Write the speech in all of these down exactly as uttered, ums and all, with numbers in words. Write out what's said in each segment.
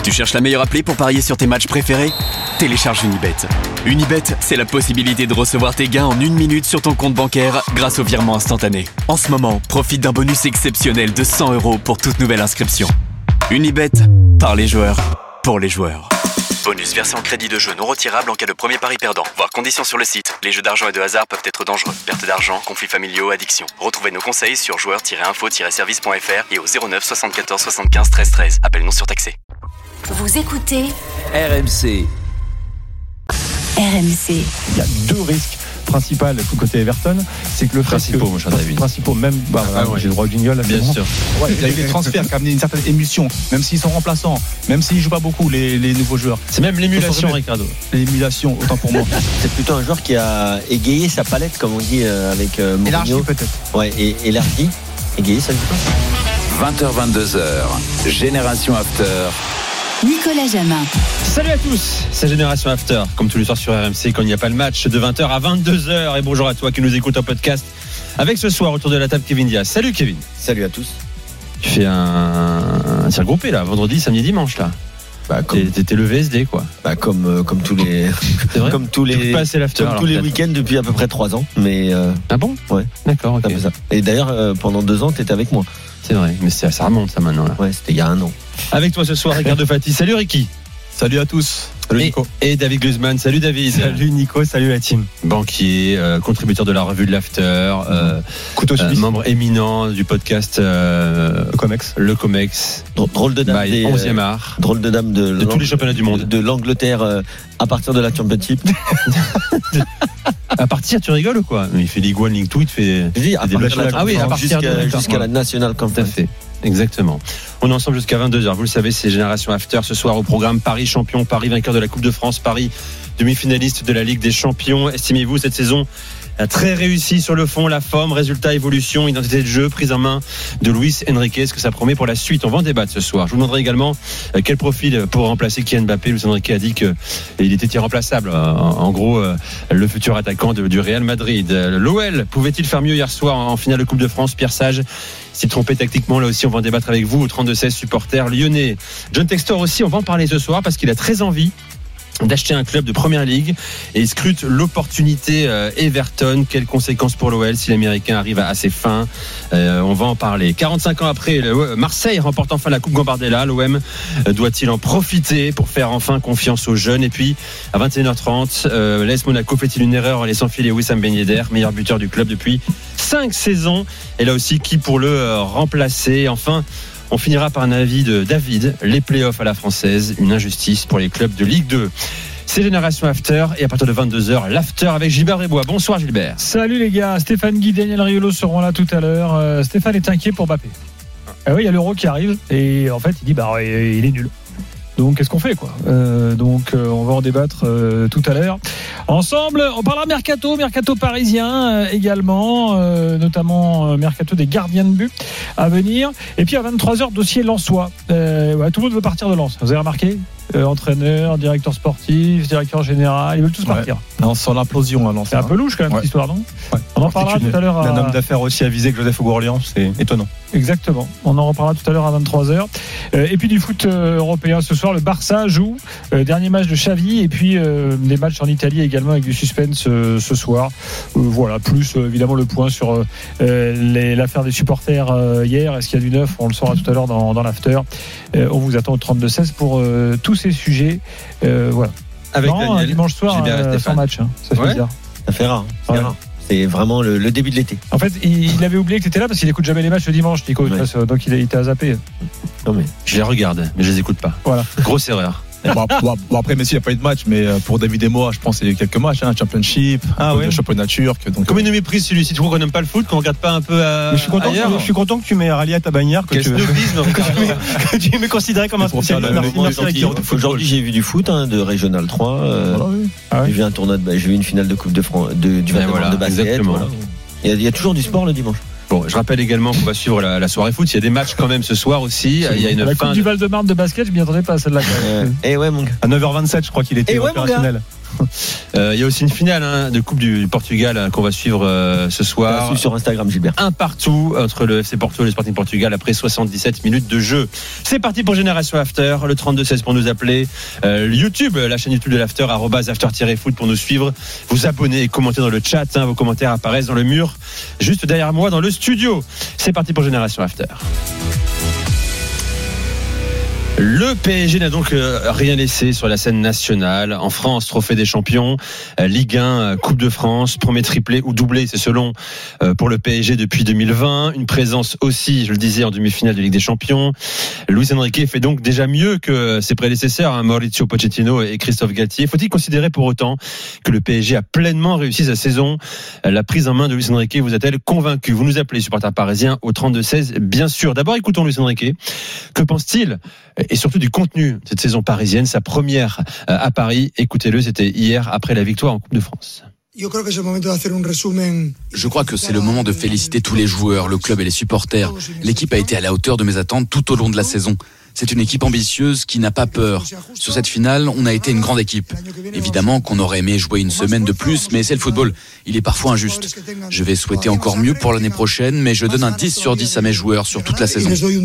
Tu cherches la meilleure appli pour parier sur tes matchs préférés ? Télécharge Unibet. Unibet, c'est la possibilité de recevoir tes gains en une minute sur ton compte bancaire grâce au virement instantané. En ce moment, profite d'un bonus exceptionnel de cent euros pour toute nouvelle inscription. Unibet, par les joueurs, pour les joueurs. Bonus versé en crédit de jeu non retirable en cas de premier pari perdant. Voir conditions sur le site. Les jeux d'argent et de hasard peuvent être dangereux. Perte d'argent, conflits familiaux, addiction. Retrouvez nos conseils sur joueurs tiret info tiret service point f r et au zéro neuf soixante-quatorze soixante-quinze treize treize. Appel non surtaxé. Vous écoutez R M C. R M C. Il y a deux risques principaux côté Everton, c'est que le principaux, mon cher David. Principaux, même, bah, ah, ouais. j'ai le droit au jingle. Là, bien bon. sûr. Ouais, il y a eu des transferts qui ont amené une certaine émulsion, même s'ils sont remplaçants, même s'ils jouent pas beaucoup les, les nouveaux joueurs. C'est même l'émulation, Ricardo. L'émulation, autant pour moi. C'est plutôt un joueur qui a égayé sa palette, comme on dit euh, avec euh, Mourinho. Élargi peut-être. Ouais, et élargi. Égayé, ça veut dire quoi ? vingt heures vingt-deux heures, Génération After. Nicolas Jamin. Salut à tous, c'est Génération After, comme tous les soirs sur R M C quand il n'y a pas le match, de vingt heures à vingt-deux heures. Et bonjour à toi qui nous écoute en podcast. Avec ce soir autour de la table Kevin Diaz. Salut Kevin. Salut à tous. Tu fais un, un tir groupé là, vendredi, samedi, dimanche là. Bah, comme... t'es, t'es le V S D quoi. Bah comme euh, comme tous les c'est vrai comme tous les pas assez l'after, comme alors, tous les peut-être. week-ends depuis à peu près trois ans. Mais euh... ah bon ouais. D'accord. Ok. Ça. Et d'ailleurs euh, pendant deux ans t'étais avec moi. C'est vrai, mais c'est, ça remonte ça maintenant là. Ouais, c'était il y a un an. Avec toi ce soir Ricardo Fati. Salut Ricky. Salut à tous. Salut et, Nico. Et David Guzman. Salut David. Salut Nico, salut la team. Banquier, euh, contributeur de la revue de l'After, euh, couteau suisse, euh, membre éminent du podcast euh, le Comex. Le Comex. Drôle de dame des onzième art. Drôle de dame de, de tous les championnats du monde. De, de l'Angleterre euh, à partir de la Championship. À partir, tu rigoles ou quoi? Il fait Ligue un, Ligue deux, il te fait. Je dis, à des partir de la ah oui, à partir jusqu'à, de jusqu'à la National Tout à Conference. fait. Exactement. On est ensemble jusqu'à vingt-deux heures. Vous le savez, c'est Génération After. Ce soir au programme Paris champion, Paris vainqueur de la Coupe de France, Paris demi-finaliste de la Ligue des Champions. Estimez-vous cette saison très réussie sur le fond, la forme, résultat, évolution, identité de jeu, prise en main de Luis Enrique. Est-ce que ça promet pour la suite? On va en débattre ce soir. Je vous demanderai également quel profil pour remplacer Kylian Mbappé. Luis Enrique a dit qu'il était irremplaçable. En gros, le futur attaquant du Real Madrid. L'O L pouvait-il faire mieux hier soir en finale de Coupe de France? Pierre Sage s'est trompé tactiquement, là aussi on va en débattre avec vous au trente-deux seize supporters lyonnais. John Textor aussi, on va en parler ce soir parce qu'il a très envie d'acheter un club de première ligue et il scrute l'opportunité euh, Everton. Quelles conséquences pour l'O L si l'Américain arrive à, à ses fins? euh, On va en parler. quarante-cinq ans après, le, Marseille remporte enfin la Coupe Gambardella. L'O M euh, doit-il en profiter pour faire enfin confiance aux jeunes? Et puis à vingt et une heures trente, euh, l'A S Monaco fait-il une erreur en laissant filer Wissam Ben Yedder, meilleur buteur du club depuis cinq saisons? Et là aussi, qui pour le euh, remplacer? Enfin, on finira par un avis de David, les playoffs à la française, une injustice pour les clubs de Ligue deux. C'est Génération After et à partir de vingt-deux heures, l'After avec Gilbert Rébois. Bonsoir Gilbert. Salut les gars, Stéphane Guy, Daniel Riolo seront là tout à l'heure. Euh, Stéphane est inquiet pour Mbappé. Ah oui, il y a l'Euro qui arrive et en fait il dit bah il est nul. Donc qu'est-ce qu'on fait quoi euh, Donc euh, on va en débattre euh, tout à l'heure. Ensemble, on parlera mercato, mercato parisien euh, également, euh, notamment euh, mercato des gardiens de but à venir. Et puis à vingt-trois heures, dossier Lensois. Euh, ouais, tout le monde veut partir de Lens. Vous avez remarqué euh, entraîneur, directeur sportif, directeur général, ils veulent tous partir. Ouais. On sent l'implosion à Lens. C'est un peu louche quand même, ouais. Cette histoire, non? Ouais. On en parlera tout à l'heure. À... Un homme d'affaires aussi avisé que Joseph Ougourlian, c'est étonnant. Exactement. On en reparlera tout à l'heure à vingt-trois heures. Euh, et puis du foot euh, européen ce soir, le Barça joue. Euh, dernier match de Xavi et puis euh, des matchs en Italie également avec du suspense euh, ce soir. Euh, voilà, plus euh, évidemment le point sur euh, les, l'affaire des supporters euh, hier. Est-ce qu'il y a du neuf? On le saura tout à l'heure dans, dans l'after. Euh, on vous attend au trente-deux seize pour euh, tous ces sujets. Euh, voilà. Avec non, Daniel, dimanche soir, euh, sans match. Hein. Ça fait ouais. bizarre. Ça fait rare. C'est, ouais. rare. C'est vraiment le, le début de l'été. En fait, il, il avait oublié que tu étais là parce qu'il écoute jamais les matchs le dimanche, Nico. Ouais. Face, donc il, il t'a zappé. Non mais je les regarde, mais je les écoute pas. Voilà. Grosse erreur. Bon, bon, bon après Messi il n'y a pas eu de match, mais pour David et moi je pense qu'il y a eu quelques matchs, hein, Championship, ah, ouais. le championnat turc. Donc, comme il nous méprise celui-ci, tu crois qu'on n'aime pas le foot, qu'on regarde pas un peu à, mais je suis content ailleurs que, je suis content que tu mets Rally à ta bannière, que, Quel tu, snobisme, que tu me considérais comme un spécialiste. Aujourd'hui j'ai vu du foot, hein, de Régional trois. Euh, voilà, oui. ah, oui. J'ai vu un tournoi de, j'ai vu une finale de Coupe de France, de, du voilà, de basket. Voilà. Il, y a, il y a toujours du sport le dimanche. Bon, je rappelle également qu'on va suivre la, la soirée foot. Il y a des matchs quand même ce soir aussi. Il y a une la fin Coupe de... du Val-de-Marne de basket, je m'y attendais pas à celle-là. Euh, et ouais, mon gars. À neuf heures vingt-sept, je crois qu'il était ouais, opérationnel. Euh, il y a aussi une finale hein, de Coupe du Portugal hein, qu'on va suivre euh, ce soir. Suivre sur Instagram, Gilbert. Un partout entre le F C Porto et le Sporting Portugal après soixante-dix-sept minutes de jeu. C'est parti pour Génération After, le trente-deux seize pour nous appeler. Euh, YouTube, la chaîne YouTube de l'After, arrobase after-foot pour nous suivre. Vous abonner et commenter dans le chat. Hein, vos commentaires apparaissent dans le mur juste derrière moi dans le studio. C'est parti pour Génération After. Le P S G n'a donc rien laissé sur la scène nationale. En France, Trophée des Champions, Ligue un, Coupe de France, premier triplé ou doublé, c'est selon, pour le P S G depuis deux mille vingt. Une présence aussi, je le disais, en demi-finale de Ligue des Champions. Luis Enrique fait donc déjà mieux que ses prédécesseurs, hein, Mauricio Pochettino et Christophe Galtier. Faut-il considérer pour autant que le P S G a pleinement réussi sa saison? La prise en main de Luis Enrique vous a-t-elle convaincu? Vous nous appelez, supporters parisiens, au trente-deux seize, bien sûr. D'abord, écoutons Luis Enrique. Que pense-t-il et surtout du contenu de cette saison parisienne, sa première à Paris? Écoutez-le, c'était hier après la victoire en Coupe de France. Je crois que c'est le moment de féliciter tous les joueurs, le club et les supporters. L'équipe a été à la hauteur de mes attentes tout au long de la saison. C'est une équipe ambitieuse qui n'a pas peur. Sur cette finale, on a été une grande équipe. Évidemment qu'on aurait aimé jouer une semaine de plus, mais c'est le football. Il est parfois injuste. Je vais souhaiter encore mieux pour l'année prochaine, mais je donne un dix sur dix à mes joueurs sur toute la saison.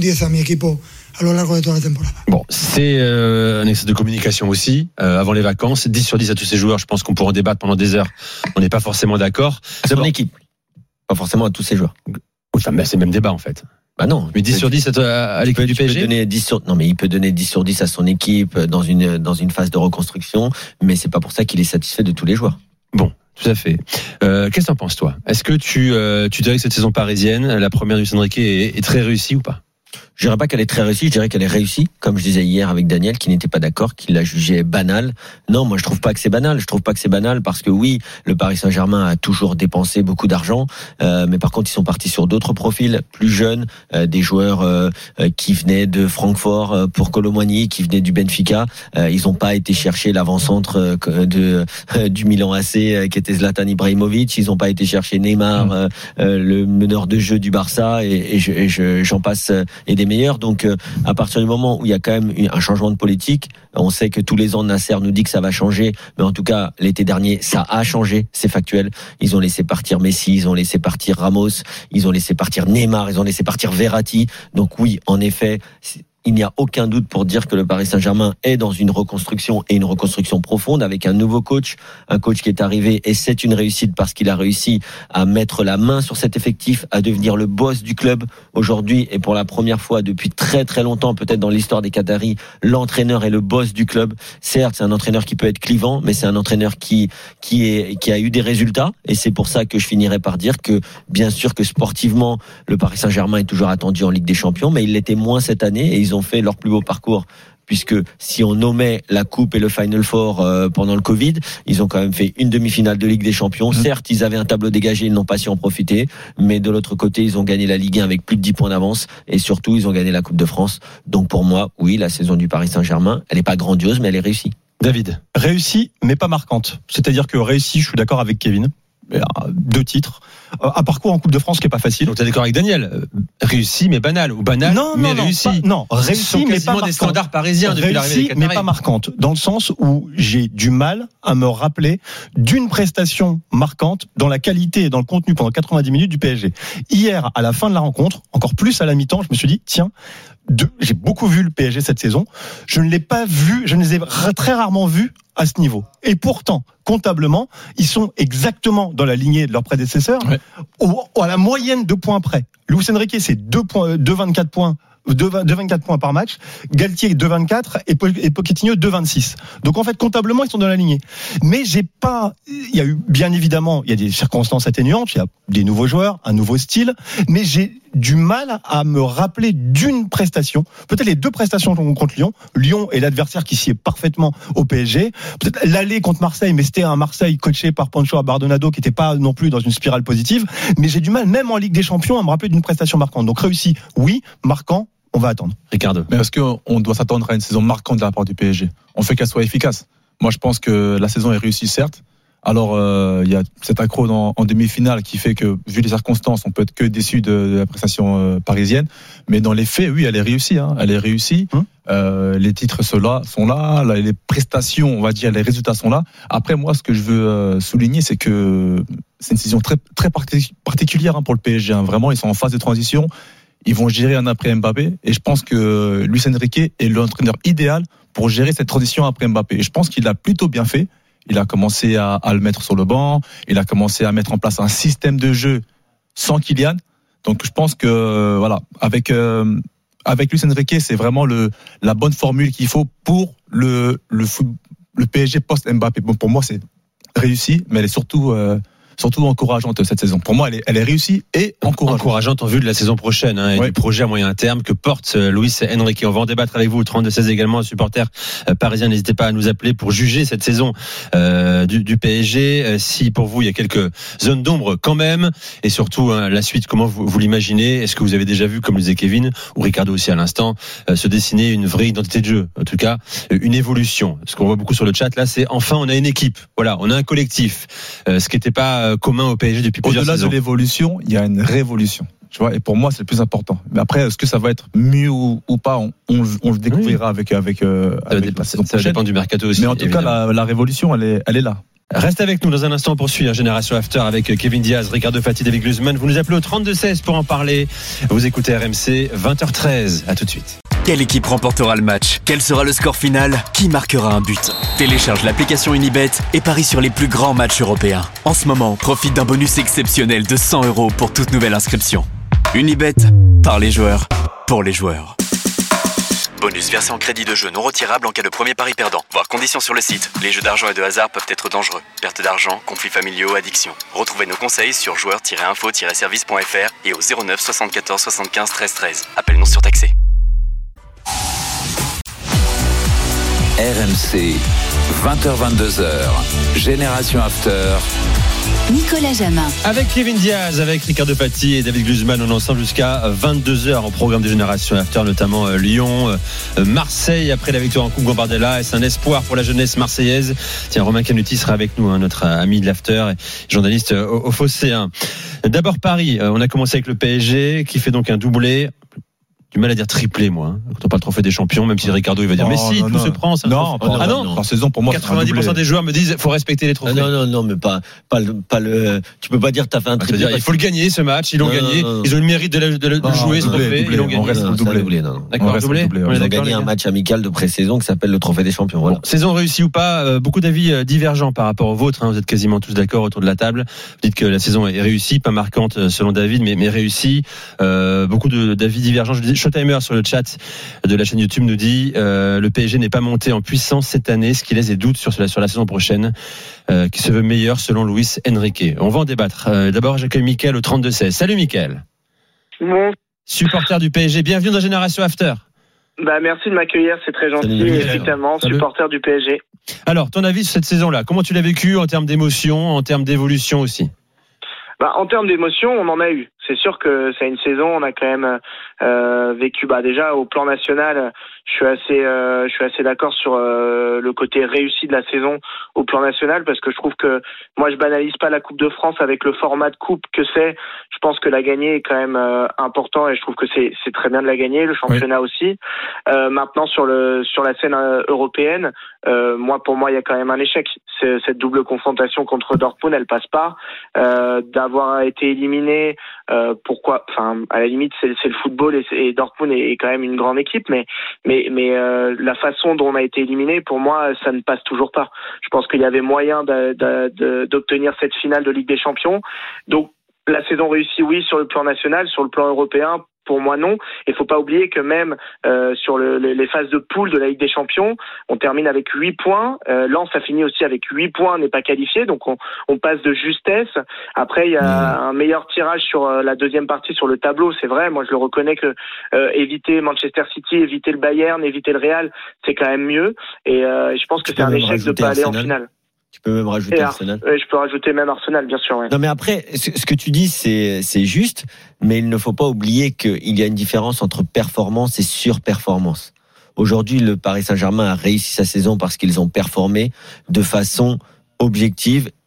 Bon, c'est euh, un excès de communication aussi, euh, avant les vacances. dix sur dix à tous ces joueurs, je pense qu'on pourra en débattre pendant des heures. On n'est pas forcément d'accord. C'est mon équipe, pas forcément à tous ces joueurs. Enfin, c'est le même débat en fait. Bah non. Mais dix sur dix à, à l'équipe du P S G. Donner dix sur, non, mais il peut donner dix sur dix à son équipe dans une, dans une phase de reconstruction, mais c'est pas pour ça qu'il est satisfait de tous les joueurs. Bon. Tout à fait. Euh, qu'est-ce que t'en penses, toi? Est-ce que tu, euh, tu dirais que cette saison parisienne, la première du Luis Enrique, est, est très réussie ou pas? Je dirais pas qu'elle est très réussie, je dirais qu'elle est réussie, comme je disais hier avec Daniel, qui n'était pas d'accord, qui l'a jugée banale. Non, moi je trouve pas que c'est banal. Je trouve pas que c'est banal parce que oui, le Paris Saint-Germain a toujours dépensé beaucoup d'argent, euh, mais par contre ils sont partis sur d'autres profils plus jeunes, euh, des joueurs euh, qui venaient de Francfort euh, pour Kolo Muani, qui venaient du Benfica. Euh, ils ont pas été chercher l'avant-centre euh, de euh, du Milan A C euh, qui était Zlatan Ibrahimovic. Ils ont pas été chercher Neymar, euh, euh, le meneur de jeu du Barça, et, et, je, et je, j'en passe euh, et des meilleurs. Donc euh, à partir du moment où il y a quand même un changement de politique, on sait que tous les ans Nasser nous dit que ça va changer, mais en tout cas l'été dernier ça a changé, c'est factuel. Ils ont laissé partir Messi, ils ont laissé partir Ramos, ils ont laissé partir Neymar, ils ont laissé partir Verratti. Donc oui, en effet, il n'y a aucun doute pour dire que le Paris Saint-Germain est dans une reconstruction, et une reconstruction profonde, avec un nouveau coach, un coach qui est arrivé, et c'est une réussite parce qu'il a réussi à mettre la main sur cet effectif, à devenir le boss du club aujourd'hui, et pour la première fois depuis très très longtemps, peut-être dans l'histoire des Qataris, l'entraîneur est le boss du club. Certes, c'est un entraîneur qui peut être clivant, mais c'est un entraîneur qui qui est qui a eu des résultats, et c'est pour ça que je finirai par dire que bien sûr que sportivement, le Paris Saint-Germain est toujours attendu en Ligue des Champions, mais il l'était moins cette année, et ils ont ont fait leur plus beau parcours, puisque si on nommait la Coupe et le Final Four euh, pendant le Covid, ils ont quand même fait une demi-finale de Ligue des Champions. Mmh. Certes, ils avaient un tableau dégagé, ils n'ont pas su en profiter, mais de l'autre côté, ils ont gagné la Ligue un avec plus de dix points d'avance, et surtout, ils ont gagné la Coupe de France. Donc pour moi, oui, la saison du Paris Saint-Germain, elle n'est pas grandiose, mais elle est réussie. David. Réussie, mais pas marquante. C'est-à-dire que réussie, je suis d'accord avec Kevin. Deux titres, un parcours en Coupe de France qui est pas facile. Donc tu es d'accord avec Daniel, réussi mais banal, ou banal non, mais non, réussi. Pas, non, réussi mais pas marquante. Des standards parisiens depuis l'arrivée des Qataris. Mais pas marquante, dans le sens où j'ai du mal à me rappeler d'une prestation marquante dans la qualité et dans le contenu pendant quatre-vingt-dix minutes du P S G. Hier, à la fin de la rencontre, encore plus à la mi-temps, je me suis dit tiens, deux, j'ai beaucoup vu le P S G cette saison. Je ne l'ai pas vu, je ne les ai très rarement vus à ce niveau. Et pourtant, comptablement, ils sont exactement dans la lignée de leurs prédécesseurs, ouais. au, à la moyenne de points près. Luis Enrique, c'est deux points, deux virgule vingt-quatre points. deux virgule vingt-quatre points par match, Galtier deux virgule vingt-quatre et Pochettino deux virgule vingt-six. Donc en fait comptablement ils sont dans la lignée. Mais j'ai pas, il y a eu bien évidemment, il y a des circonstances atténuantes, il y a des nouveaux joueurs, un nouveau style, mais j'ai du mal à me rappeler d'une prestation. Peut-être les deux prestations contre Lyon, Lyon est l'adversaire qui s'y est parfaitement au P S G. Peut-être l'aller contre Marseille, mais c'était un Marseille coaché par Pancho Abardonado qui n'était pas non plus dans une spirale positive. Mais j'ai du mal, même en Ligue des Champions, à me rappeler d'une prestation marquante. Donc réussi, oui, marquant. On va attendre. Ricardo. Mais est-ce qu'on doit s'attendre à une saison marquante de la part du P S G? On fait qu'elle soit efficace. Moi, je pense que la saison est réussie, certes. Alors, euh, il y a cet accro en, en demi-finale qui fait que, vu les circonstances, on peut être que déçu de, de la prestation euh, parisienne. Mais dans les faits, oui, elle est réussie. Hein. Elle est réussie. Hum. Euh, les titres sont là, sont là, là. Les prestations, on va dire, les résultats sont là. Après, moi, ce que je veux euh, souligner, c'est que c'est une saison très, très partic- particulière hein, pour le P S G. Hein. Vraiment, ils sont en phase de transition. Ils vont gérer un après Mbappé. Et je pense que Luis Enrique est l'entraîneur idéal pour gérer cette transition après Mbappé. Et je pense qu'il l'a plutôt bien fait. Il a commencé à, à le mettre sur le banc. Il a commencé à mettre en place un système de jeu sans Kylian. Donc je pense que voilà, avec euh, avec Luis Enrique, c'est vraiment le la bonne formule qu'il faut pour le le foot, le P S G post Mbappé. Bon, pour moi, c'est réussi, mais elle est surtout euh, surtout encourageante cette saison. Pour moi, elle est, elle est réussie et encourageante. Encourageante en vue de la saison prochaine hein, et ouais. du projet à moyen terme que porte Luis Enrique. On va en débattre avec vous au trente-deux seize également, supporters euh, parisiens. N'hésitez pas à nous appeler pour juger cette saison euh, du, du P S G. Euh, si pour vous il y a quelques zones d'ombre quand même, et surtout hein, la suite, comment vous, vous l'imaginez? Est-ce que vous avez déjà vu, comme le disait Kevin ou Ricardo aussi à l'instant, euh, se dessiner une vraie identité de jeu, en tout cas euh, une évolution? Ce qu'on voit beaucoup sur le chat là, c'est enfin on a une équipe. Voilà, on a un collectif. Euh, ce qui n'était pas commun au P S G depuis plusieurs Au-delà saisons. De l'évolution, il y a une révolution. Tu vois, et pour moi, c'est le plus important. Mais après, est-ce que ça va être mieux ou, ou pas, on, on, on le découvrira oui. avec avec, euh, ça avec dépend, la saison ça prochaine. Ça dépend du mercato aussi. Mais en tout évidemment. cas, la, la révolution, elle est, elle est là. Reste avec nous dans un instant, on poursuit hein, Génération After avec Kevin Diaz, Ricardo Fati, David Glusman. Vous nous appelez au trente-deux seize pour en parler. Vous écoutez R M C, vingt heures treize. À tout de suite. Quelle équipe remportera le match? Quel sera le score final? Qui marquera un but? Télécharge l'application Unibet et parie sur les plus grands matchs européens. En ce moment, profite d'un bonus exceptionnel de cent euros pour toute nouvelle inscription. Unibet, par les joueurs, pour les joueurs. Bonus versé en crédit de jeu non retirable en cas de premier pari perdant. Voir conditions sur le site. Les jeux d'argent et de hasard peuvent être dangereux. Perte d'argent, conflits familiaux, addiction. Retrouvez nos conseils sur joueurs tiret info tiret service point f r et au zéro neuf soixante-quatorze soixante-quinze treize treize. Appel non surtaxé. R M C, vingt heures vingt-deux heures, Génération After. Nicolas Jamin. Avec Kevin Diaz, avec Ricardo Fati et David Glusman, on est ensemble jusqu'à vingt-deux heures au programme de Génération After, notamment euh, Lyon, euh, Marseille après la victoire en Coupe Gambardella. Est-ce un espoir pour la jeunesse marseillaise? Tiens, Romain Canuti sera avec nous, hein, notre ami de l'After et journaliste euh, au, au Phocéen. D'abord Paris, euh, on a commencé avec le P S G qui fait donc un doublé. Du mal à dire triplé, moi. Hein. Quand on parle de trophée des champions, même si Ricardo il va dire, oh, mais si, non, tout non. se prend. Ça non, pas, ah non, non. Par saison pour moi. quatre-vingt-dix pour cent des joueurs me disent, faut respecter les trophées. Non, non, non, mais pas, pas le, pas le. Tu peux pas dire, t'as fait un triplé. Ah, il faut le gagner, ce match. Ils l'ont non, gagné. Non, non. Ils ont le mérite de, la, de, la, de non, jouer ce trophée. Doublé, ils l'ont gagné. On reste non, le doublé. doublé. Non, non. D'accord, on doublé. doublé. On a gagné un match amical de pré-saison qui s'appelle le trophée des champions. Voilà. Bon, saison réussie ou pas, euh, beaucoup d'avis divergents par rapport au vôtre. Hein. Vous êtes quasiment tous d'accord autour de la table. Vous dites que la saison est réussie, pas marquante selon David, mais, mais réussie. Euh, beaucoup de, d'avis divergents. Je dis Showtimer sur le chat de la chaîne YouTube nous dit euh, le P S G n'est pas monté en puissance cette année, ce qui laisse des doutes sur la, sur la saison prochaine, euh, qui se veut meilleur selon Luis Enrique. On va en débattre. Euh, d'abord, j'accueille Mickaël au trente-deux seize. Salut Mickaël. Bon. Supporter du P S G, bienvenue dans Génération After. Bah, merci de m'accueillir, c'est très gentil, Salut, effectivement, Salut. supporter du P S G. Alors, ton avis sur cette saison-là, comment tu l'as vécu en termes d'émotion, en termes d'évolution aussi? Bah, en termes d'émotion, on en a eu. C'est sûr que c'est une saison, on a quand même euh, vécu. Bah déjà au plan national, je suis assez, euh, je suis assez d'accord sur euh, le côté réussi de la saison au plan national parce que je trouve que moi je banalise pas la Coupe de France avec le format de coupe que c'est. Je pense que la gagner est quand même euh, important et je trouve que c'est c'est très bien de la gagner. Le championnat oui. aussi. Euh, maintenant sur le sur la scène euh, européenne, euh, moi pour moi il y a quand même un échec. C'est, cette double confrontation contre Dortmund, elle passe pas. Euh, d'avoir été éliminé. Euh, pourquoi, enfin, à la limite, c'est, c'est le football et, et Dortmund est, est quand même une grande équipe, mais, mais, mais euh, la façon dont on a été éliminé, pour moi, ça ne passe toujours pas. Je pense qu'il y avait moyen de, de, de, d'obtenir cette finale de Ligue des Champions. Donc, la saison réussie, oui, sur le plan national, sur le plan européen. Pour moi, non. Il faut pas oublier que même euh, sur le, les phases de poule de la Ligue des Champions, on termine avec huit points. Euh, Lens a fini aussi avec huit points, n'est pas qualifié, donc on, on passe de justesse. Après, il y a mmh. un meilleur tirage sur euh, la deuxième partie sur le tableau, c'est vrai. Moi, je le reconnais que euh, éviter Manchester City, éviter le Bayern, éviter le Real, c'est quand même mieux. Et euh, je pense que tu c'est un échec de pas aller en finale. Tu peux même rajouter Arsenal. Ar- je peux rajouter même Arsenal, bien sûr. Ouais. Non, mais après, ce que tu dis, c'est, c'est juste, mais il ne faut pas oublier qu'il y a une différence entre performance et surperformance. Aujourd'hui, le Paris Saint-Germain a réussi sa saison parce qu'ils ont performé de façon objective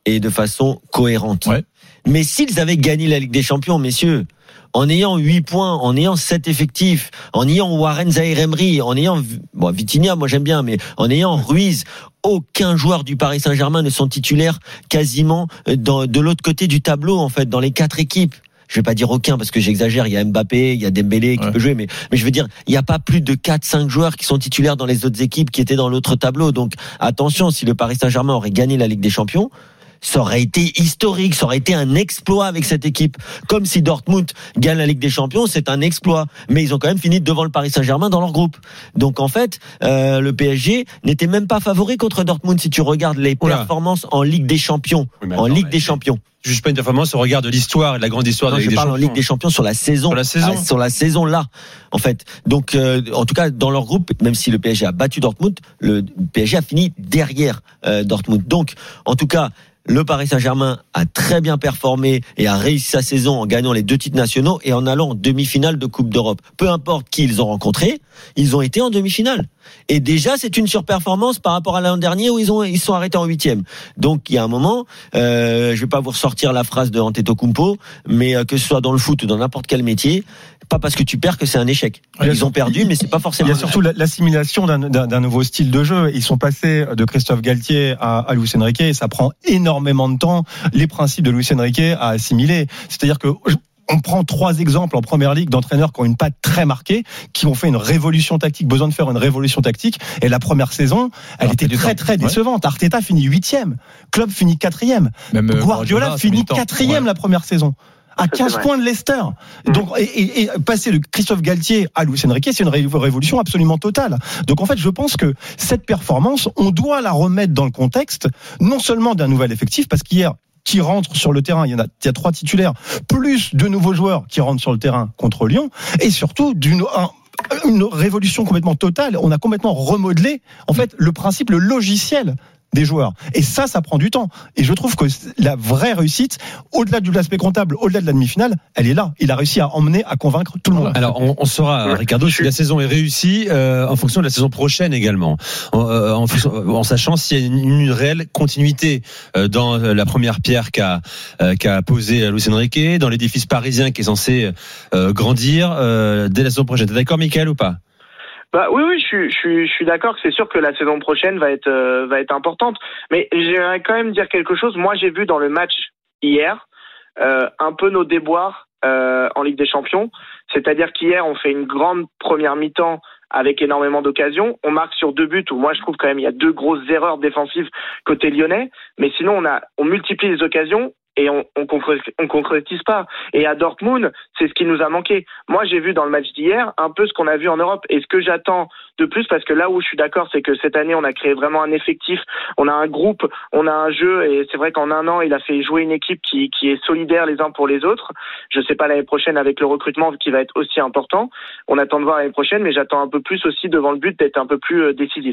et de façon cohérente. Ouais. Mais s'ils avaient gagné la Ligue des Champions, messieurs, en ayant huit points, en ayant sept effectifs, en ayant Warren Zaïre-Emery, en ayant bon, Vitinha, moi j'aime bien, mais en ayant Ruiz, aucun joueur du Paris Saint-Germain ne sont titulaires quasiment dans, de l'autre côté du tableau, en fait, dans les quatre équipes. Je vais pas dire aucun parce que j'exagère, il y a Mbappé, il y a Dembélé qui ouais. peut jouer, mais, mais je veux dire, il n'y a pas plus de quatre cinq joueurs qui sont titulaires dans les autres équipes qui étaient dans l'autre tableau. Donc attention, si le Paris Saint-Germain aurait gagné la Ligue des Champions, ça aurait été historique, ça aurait été un exploit avec cette équipe. Comme si Dortmund gagne la Ligue des Champions, c'est un exploit. Mais ils ont quand même fini devant le Paris Saint-Germain dans leur groupe. Donc en fait, euh, le P S G n'était même pas favori contre Dortmund si tu regardes les Oula. performances en Ligue des Champions. Oui, en Ligue des Champions. Juste pas une performance au regard de l'histoire et de la grande histoire non, de la Ligue des Champions. Je parle en Ligue des Champions sur la saison. Sur la saison. Ah, sur la saison là, en fait. Donc, euh, en tout cas, dans leur groupe, même si le P S G a battu Dortmund, le P S G a fini derrière euh, Dortmund. Donc, en tout cas, le Paris Saint-Germain a très bien performé et a réussi sa saison en gagnant les deux titres nationaux et en allant en demi-finale de Coupe d'Europe. Peu importe qui ils ont rencontré, ils ont été en demi-finale. Et déjà, c'est une surperformance par rapport à l'an dernier où ils ont ils sont arrêtés en huitième. Donc, il y a un moment, euh, je vais pas vous ressortir la phrase de Antetokounmpo, mais euh, que ce soit dans le foot ou dans n'importe quel métier, pas parce que tu perds que c'est un échec. Ils ont perdu, mais c'est pas forcément. Il y a surtout l'assimilation d'un, d'un, d'un nouveau style de jeu. Ils sont passés de Christophe Galtier à, à Luis Enrique et ça prend énormément de temps les principes de Luis Enrique à assimiler. C'est-à-dire que on prend trois exemples en première ligue d'entraîneurs qui ont une patte très marquée, qui ont fait une révolution tactique, besoin de faire une révolution tactique. Et la première saison, elle Alors, était très très décevante. Ouais. Arteta finit huitième, Klopp finit quatrième, Même Guardiola, Guardiola finit quatrième ouais. la première saison. À quinze points de Leicester. Donc, et, et, et passer de Christophe Galtier à Luis Enrique, c'est une révolution absolument totale. Donc, en fait, je pense que cette performance, on doit la remettre dans le contexte, non seulement d'un nouvel effectif, parce qu'hier, qui rentrent sur le terrain, il y en a, il y a trois titulaires, plus de nouveaux joueurs qui rentrent sur le terrain contre Lyon, et surtout d'une un, une révolution complètement totale. On a complètement remodelé, en fait, le principe, le logiciel des joueurs. Et ça, ça prend du temps. Et je trouve que la vraie réussite, au-delà de l'aspect comptable, au-delà de la demi-finale, elle est là. Il a réussi à emmener, à convaincre tout le monde. Alors, on, on saura, Ricardo, si la saison est réussie, euh, en fonction de la saison prochaine également. En, euh, en, en sachant s'il y a une, une réelle continuité euh, dans la première pierre qu'a, euh, qu'a posée Luis Enrique, dans l'édifice parisien qui est censé euh, grandir euh, dès la saison prochaine. T'es d'accord, Mickaël, ou pas? Bah oui oui je suis je suis je suis d'accord que c'est sûr que la saison prochaine va être euh, va être importante, mais j'aimerais quand même dire quelque chose. Moi j'ai vu dans le match hier euh, un peu nos déboires euh, en Ligue des Champions, c'est-à-dire qu'hier on fait une grande première mi-temps avec énormément d'occasions, on marque sur deux buts où moi je trouve quand même il y a deux grosses erreurs défensives côté lyonnais, mais sinon on a on multiplie les occasions et on on concrétise, on concrétise pas. Et à Dortmund, c'est ce qui nous a manqué. Moi, j'ai vu dans le match d'hier un peu ce qu'on a vu en Europe et ce que j'attends de plus, parce que là où je suis d'accord, c'est que cette année, on a créé vraiment un effectif, on a un groupe, on a un jeu, et c'est vrai qu'en un an, il a fait jouer une équipe qui, qui est solidaire les uns pour les autres. Je sais pas l'année prochaine avec le recrutement qui va être aussi important. On attend de voir l'année prochaine, mais j'attends un peu plus aussi devant le but d'être un peu plus décisif.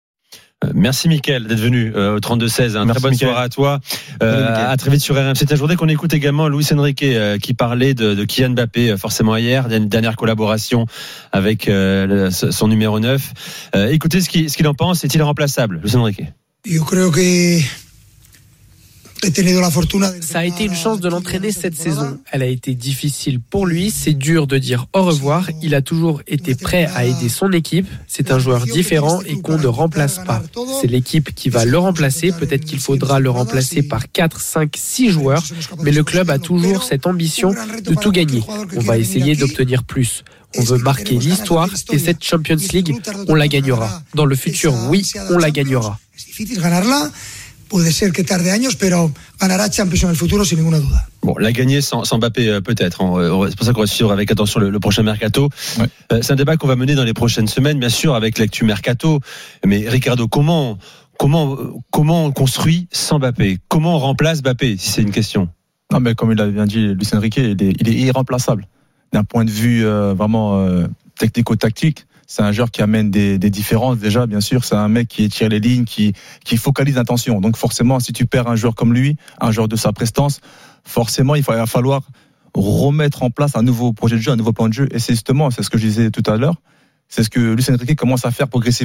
Merci Mickaël d'être venu euh, au trente-deux seize. Hein. Très bonne Mickaël. Soirée à toi. Euh, à très vite sur R M C. Je voudrais qu'on écoute également Luis Enrique euh, qui parlait de, de Kylian Mbappé euh, forcément hier, d'une dernière collaboration avec euh, le, son numéro neuf. Euh, écoutez ce qu'il, ce qu'il en pense. Est-il remplaçable, Luis Enrique? Yo creo que Ça a été une chance de l'entraîner cette saison. Elle a été difficile pour lui. C'est dur de dire au revoir. Il a toujours été prêt à aider son équipe. C'est un joueur différent et qu'on ne remplace pas. C'est l'équipe qui va le remplacer. Peut-être qu'il faudra le remplacer par quatre, cinq, six joueurs. Mais le club a toujours cette ambition de tout gagner. On va essayer d'obtenir plus. On veut marquer l'histoire et cette Champions League, on la gagnera. Dans le futur, oui, on la gagnera. Puede ser que tarde años, pero ganará Champions en el futuro sin ninguna duda. Bon, la gagner sans, sans Mbappé euh, peut-être. Hein. C'est pour ça qu'on va suivre avec attention le, le prochain mercato. Ouais. Euh, c'est un débat qu'on va mener dans les prochaines semaines, bien sûr, avec l'actu mercato. Mais Ricardo, comment comment comment on construit sans Mbappé? Comment on remplace Mbappé, si c'est une question? Non, mais comme il a bien dit Luis Enrique, il est, il est irremplaçable. D'un point de vue euh, vraiment euh, technico-tactique. C'est un joueur qui amène des, des différences déjà, bien sûr. C'est un mec qui tire les lignes, qui, qui focalise l'attention. Donc forcément, si tu perds un joueur comme lui, un joueur de sa prestance, forcément, il va falloir remettre en place un nouveau projet de jeu, un nouveau plan de jeu. Et c'est justement, c'est ce que je disais tout à l'heure, c'est ce que Luis Enrique commence à faire progressivement.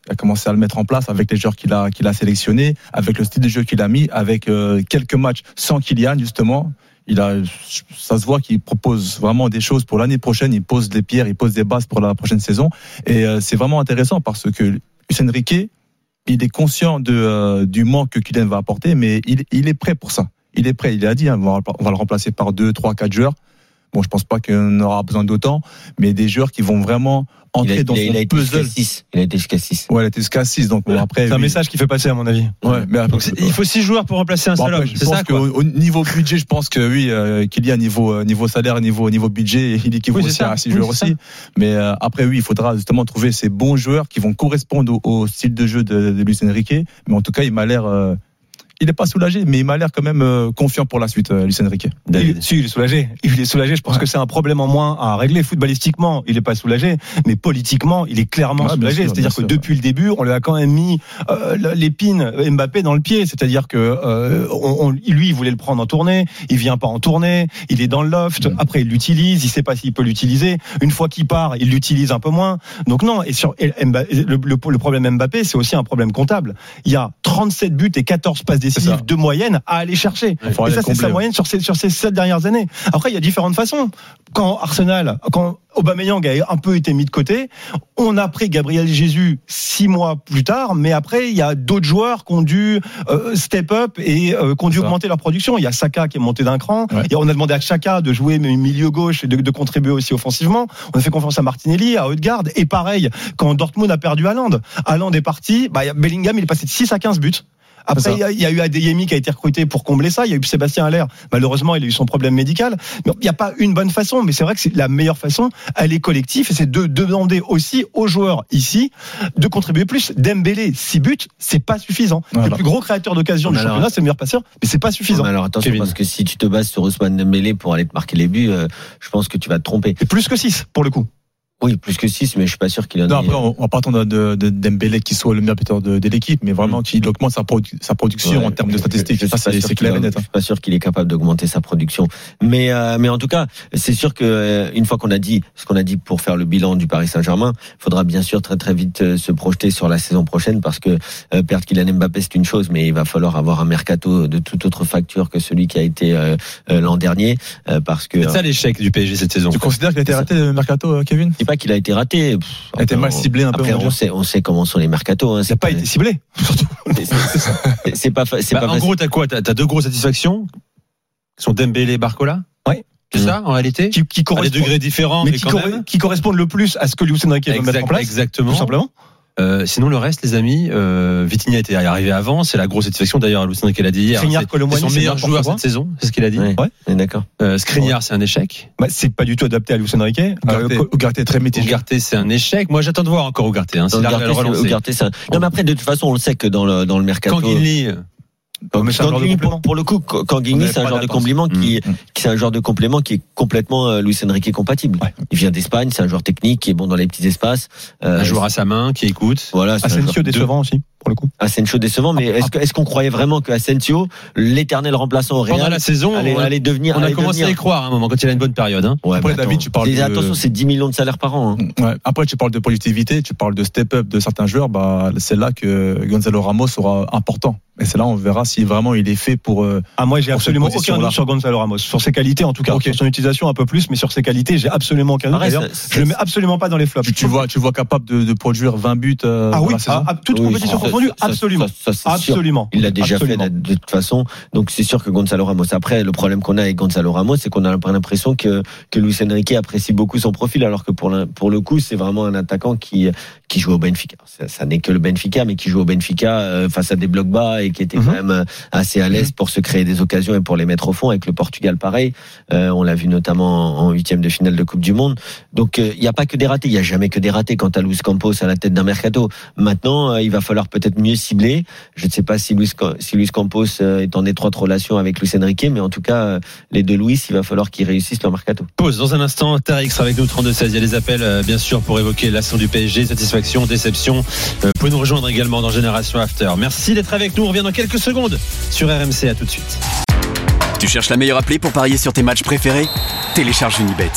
Il a commencé à le mettre en place avec les joueurs qu'il a, qu'il a sélectionnés, avec le style de jeu qu'il a mis, avec euh, quelques matchs sans Kylian, justement. Il a, ça se voit qu'il propose vraiment des choses pour l'année prochaine. Il pose des pierres, il pose des bases pour la prochaine saison. Et euh, c'est vraiment intéressant parce que Luis Enrique, il est conscient de, euh, du manque que Kylian va apporter, mais il, il est prêt pour ça. Il est prêt. Il a dit, hein, on, va, on va le remplacer par deux, trois, quatre joueurs. Bon, je pense pas qu'on aura besoin d'autant, mais des joueurs qui vont vraiment entrer il a, dans il a, son il a été puzzle. jusqu'à six. Il a été jusqu'à six. Ouais, il a été jusqu'à six. Donc bon, après, c'est un oui. message qu'il fait passer à mon avis. Ouais, mais après, il faut six joueurs pour remplacer un bon, seul après, homme. je C'est pense ça, quoi. qu'au au niveau budget, je pense que oui, euh, qu'il y a niveau niveau salaire, niveau niveau budget, il équivaut oui, aussi ça. à six oui, joueurs aussi. Mais euh, après, oui, il faudra justement trouver ces bons joueurs qui vont correspondre au, au style de jeu de, de Luis Enrique. Mais en tout cas, il m'a l'air euh, il n'est pas soulagé, mais il m'a l'air quand même euh, confiant pour la suite, euh, Luis Enrique. Il, si, il est soulagé. Il est soulagé. Je pense ouais. que c'est un problème en moins à régler. Footballistiquement, il n'est pas soulagé, mais politiquement, il est clairement ouais, soulagé. Sûr, C'est-à-dire que sûr, depuis ouais. le début, on lui a quand même mis euh, l'épine Mbappé dans le pied. C'est-à-dire que euh, on, on, lui, il voulait le prendre en tournée. Il vient pas en tournée. Il est dans le loft. Mmh. Après, il l'utilise. Il sait pas s'il peut l'utiliser. Une fois qu'il part, il l'utilise un peu moins. Donc non. Et sur et Mbappé, le, le, le problème Mbappé, c'est aussi un problème comptable. Il y a trente-sept buts et quatorze passes décisives de moyenne à aller chercher. Et ça, c'est sa moyenne sur ces, sur ces sept dernières années. Après, il y a différentes façons. Quand Arsenal, quand Aubameyang a un peu été mis de côté, on a pris Gabriel Jesus six mois plus tard, mais après, il y a d'autres joueurs qui ont dû euh, step up et euh, qui ont dû augmenter leur production. Il y a Saka qui est monté d'un cran. Ouais. Et on a demandé à Xhaka de jouer milieu gauche et de, de contribuer aussi offensivement. On a fait confiance à Martinelli, à Odegaard. Et pareil, quand Dortmund a perdu Haaland, Haaland est parti, bah, Bellingham, il est passé de six à quinze buts. Après, il y, y a eu Adeyemi qui a été recruté pour combler ça. Il y a eu Sébastien Haller. Malheureusement, il a eu son problème médical. Il n'y a pas une bonne façon, mais c'est vrai que c'est la meilleure façon. Elle est collective et c'est de demander aussi aux joueurs ici de contribuer plus. Dembélé, six buts, c'est pas suffisant. Voilà. Le plus gros créateur d'occasion du championnat, c'est le meilleur passeur, mais c'est pas suffisant. Alors attention, Kevin. Parce que si tu te bases sur Ousmane Dembélé pour aller te marquer les buts, euh, je pense que tu vas te tromper. C'est plus que six pour le coup. Oui, plus que six, mais je suis pas sûr qu'il en ait. Non, après, on va pas attendre de, de Dembélé qui soit le meilleur buteur de, de l'équipe, mais vraiment mmh. qu'il augmente sa, produ- sa production ouais, en termes de statistiques. Je, je ça, c'est, c'est clair et net. Je suis pas sûr qu'il est capable d'augmenter sa production. Mais, euh, mais en tout cas, c'est sûr que euh, une fois qu'on a dit ce qu'on a dit pour faire le bilan du Paris Saint-Germain, il faudra bien sûr très très vite euh, se projeter sur la saison prochaine parce que euh, perdre Kylian Mbappé c'est une chose, mais il va falloir avoir un mercato de toute autre facture que celui qui a été euh, euh, l'an dernier, euh, parce que. C'est ça l'échec du P S G cette saison. Tu considères qu'il a été raté le mercato, Kevin ? C'est pas qu'il a été raté. Pff, a été mal ciblé un peu. Après, on sait, on sait comment sont les mercatos. Hein, il n'a pas été ciblé. C'est, c'est, c'est pas, c'est bah, pas en facile. gros, t'as quoi ? T'as, t'as deux grosses satisfactions qui sont Dembélé et Barcola. Oui. C'est mmh. ça, en réalité. Qui, qui à des degrés différents, mais, mais qui, quand cor- même. qui correspondent le plus à ce que Luis Enrique veut mettre en place. Exactement. Tout simplement. Euh, sinon le reste, les amis, euh, Vitinha était arrivé avant, c'est la grosse satisfaction. D'ailleurs, Luis Enrique l'a dit hier. Skriniar, c'est, c'est son meilleur joueur quoi. cette saison, c'est ce qu'il a dit. Ouais, ouais. D'accord. Euh, Skriniar, ouais. c'est un échec. Bah, c'est pas du tout adapté à Luis Enrique. Ugarte, euh, Ugarte est très mitigé. Ugarte, c'est un échec. Moi, j'attends de voir encore Ugarte. Hein, Ugarte, c'est, Ugarte, c'est un... Non, mais après, de toute façon, on le sait que dans le dans le mercato. Kanguinli. Kanguinli, pour, pour le coup, Kanguinli, c'est un genre de complément qui, mmh. qui, c'est un genre de complément qui est complètement euh, Luis Enrique compatible. Ouais. Il vient d'Espagne, c'est un joueur technique qui est bon dans les petits espaces. Euh, un joueur à sa main, qui écoute. Voilà. Asensio décevant aussi, pour le coup. Asensio décevant, mais est-ce, que, est-ce qu'on croyait vraiment que Asensio, l'éternel remplaçant au Real, pendant la saison, allait, on, allait devenir, on a allait commencé devenir... à y croire à un moment quand il a une bonne période. Hein. Ouais, après, David, tu parles de... Attention, c'est dix millions de salaires par an. Hein. Ouais. Après, tu parles de productivité, tu parles de step-up de certains joueurs, bah, c'est là que Gonzalo Ramos sera important. Et c'est là on verra si vraiment il est fait pour. Euh, ah moi j'ai absolument aucun doute sur Gonzalo Ramos, sur ses qualités en tout cas, okay. Sur son utilisation un peu plus, mais sur ses qualités j'ai absolument aucun doute. Ah, d'ailleurs, c'est, je le mets absolument pas dans les flops. Tu, tu vois, tu vois capable de, de produire vingt buts. Euh, ah oui, à, à toute oui, compétition confondue, absolument, ça, ça, absolument. Il l'a déjà absolument. fait de, de toute façon, donc c'est sûr que Gonzalo Ramos. Après, le problème qu'on a avec Gonzalo Ramos, c'est qu'on a l'impression que que Luis Enrique apprécie beaucoup son profil, alors que pour le, pour le coup, c'est vraiment un attaquant qui qui joue au Benfica. Ça, ça n'est que le Benfica, mais qui joue au Benfica euh, face à des blocs bas et qui était mm-hmm. quand même assez à l'aise pour se créer des occasions et pour les mettre au fond. Avec le Portugal, pareil. Euh, on l'a vu notamment en huitième de finale de Coupe du Monde. Donc, il euh, n'y a pas que des ratés. Il n'y a jamais que des ratés quand tu as Luis Campos à la tête d'un mercato. Maintenant, euh, il va falloir peut-être mieux cibler. Je ne sais pas si Luis, si Luis Campos euh, est en étroite relation avec Luis Enrique, mais en tout cas, euh, les deux Luis, il va falloir qu'ils réussissent leur mercato. Pause dans un instant. Tariq sera avec nous, trente-deux seize. Il y a des appels, euh, bien sûr, pour évoquer l'action du P S G, satisfaction, déception. Euh, vous pouvez nous rejoindre également dans Génération After. Merci d'être avec nous. On revient dans quelques secondes sur R M C, à tout de suite. Tu cherches la meilleure appli pour parier sur tes matchs préférés ? Télécharge Unibet.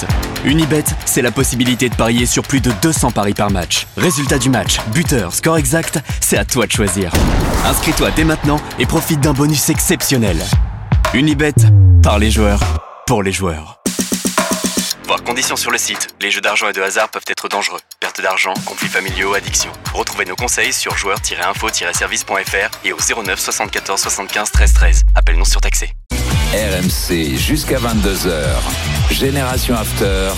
Unibet, c'est la possibilité de parier sur plus de deux cents paris par match. Résultat du match, buteur, score exact, c'est à toi de choisir. Inscris-toi dès maintenant et profite d'un bonus exceptionnel. Unibet, par les joueurs, pour les joueurs. Voir conditions sur le site. Les jeux d'argent et de hasard peuvent être dangereux. Perte d'argent, conflits familiaux, addiction. Retrouvez nos conseils sur joueurs tiret info tiret service point f r et au zéro neuf soixante-quatorze soixante-quinze treize treize. Appel non surtaxé. R M C jusqu'à vingt-deux heures. Génération After.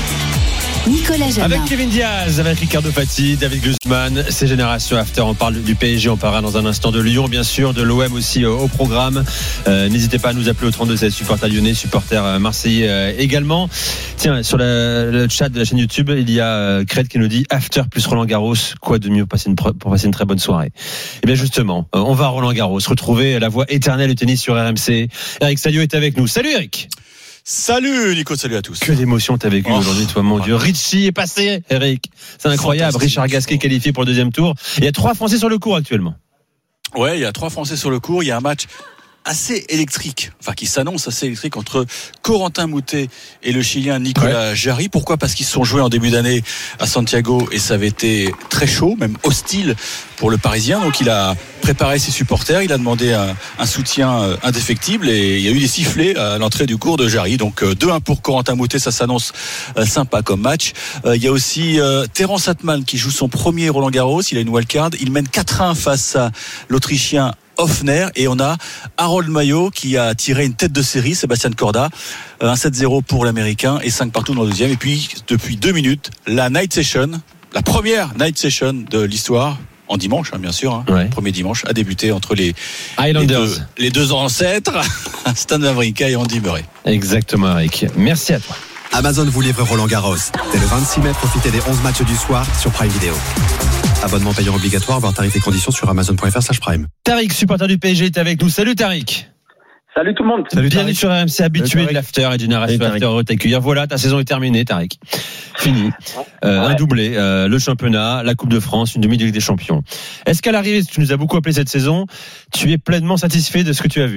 Nicolas Jamin. Avec Kevin Diaz, avec Ricardo Fati, David Guzman, c'est Génération After. On parle du P S G, on parlera dans un instant de Lyon, bien sûr, de l'O M aussi au, au programme. Euh, n'hésitez pas à nous appeler au trente-deux seize, supporters lyonnais, supporters euh, marseillais euh, également. Tiens, sur la, le chat de la chaîne YouTube, il y a euh, Cred qui nous dit After plus Roland Garros, quoi de mieux pour passer une, pour passer une très bonne soirée. Et bien justement, euh, on va à Roland Garros, retrouver la voix éternelle du tennis sur R M C. Eric Salio est avec nous. Salut Eric. Salut Nico, salut à tous. Que d'émotions t'as vécu oh. aujourd'hui, toi, mon Dieu. Richie est passé, Eric. C'est incroyable. Fantastique. Richard Gasquet qualifié pour le deuxième tour. Il y a trois Français sur le court actuellement. Ouais, il y a trois Français sur le court. Il y a un match assez électrique, enfin qui s'annonce assez électrique entre Corentin Moutet et le Chilien Nicolas ouais. Jarry. Pourquoi ? Parce qu'ils se sont joués en début d'année à Santiago et ça avait été très chaud, même hostile pour le Parisien. Donc il a préparé ses supporters, il a demandé un, un soutien indéfectible et il y a eu des sifflets à l'entrée du court de Jarry. Donc deux un pour Corentin Moutet, ça s'annonce sympa comme match. Il y a aussi Terence Atman qui joue son premier Roland Garros, il a une wildcard, il mène quatre un face à l'Autrichien Hoffner et on a Harold Maillot qui a tiré une tête de série, Sébastien Corda, un sept zéro pour l'Américain et cinq partout dans le deuxième. Et puis depuis deux minutes, la night session, la première night session de l'histoire, en dimanche hein, bien sûr, hein, ouais. premier dimanche, a débuté entre les Highlanders, les deux, les deux ancêtres, Stan Wawrinka et Andy Murray. Exactement Eric, merci à toi. Amazon vous livre Roland Garros. Dès le vingt-six mai, profitez des onze matchs du soir sur Prime Video. Abonnement payant obligatoire, voir tarifs et conditions sur amazon point f r slash prime. Tariq, supporter du P S G, est avec nous. Salut Tariq. Salut tout le monde. Salut, bienvenue sur R M C, habitué de l'after et du Génération After. Heureux de t'accueillir. Voilà, ta saison est terminée, Tariq. Fini. Euh, ouais. Un doublé, euh, le championnat, la Coupe de France, une demi de Ligue des Champions. Est-ce qu'à l'arrivée, tu nous as beaucoup appelé cette saison, tu es pleinement satisfait de ce que tu as vu ?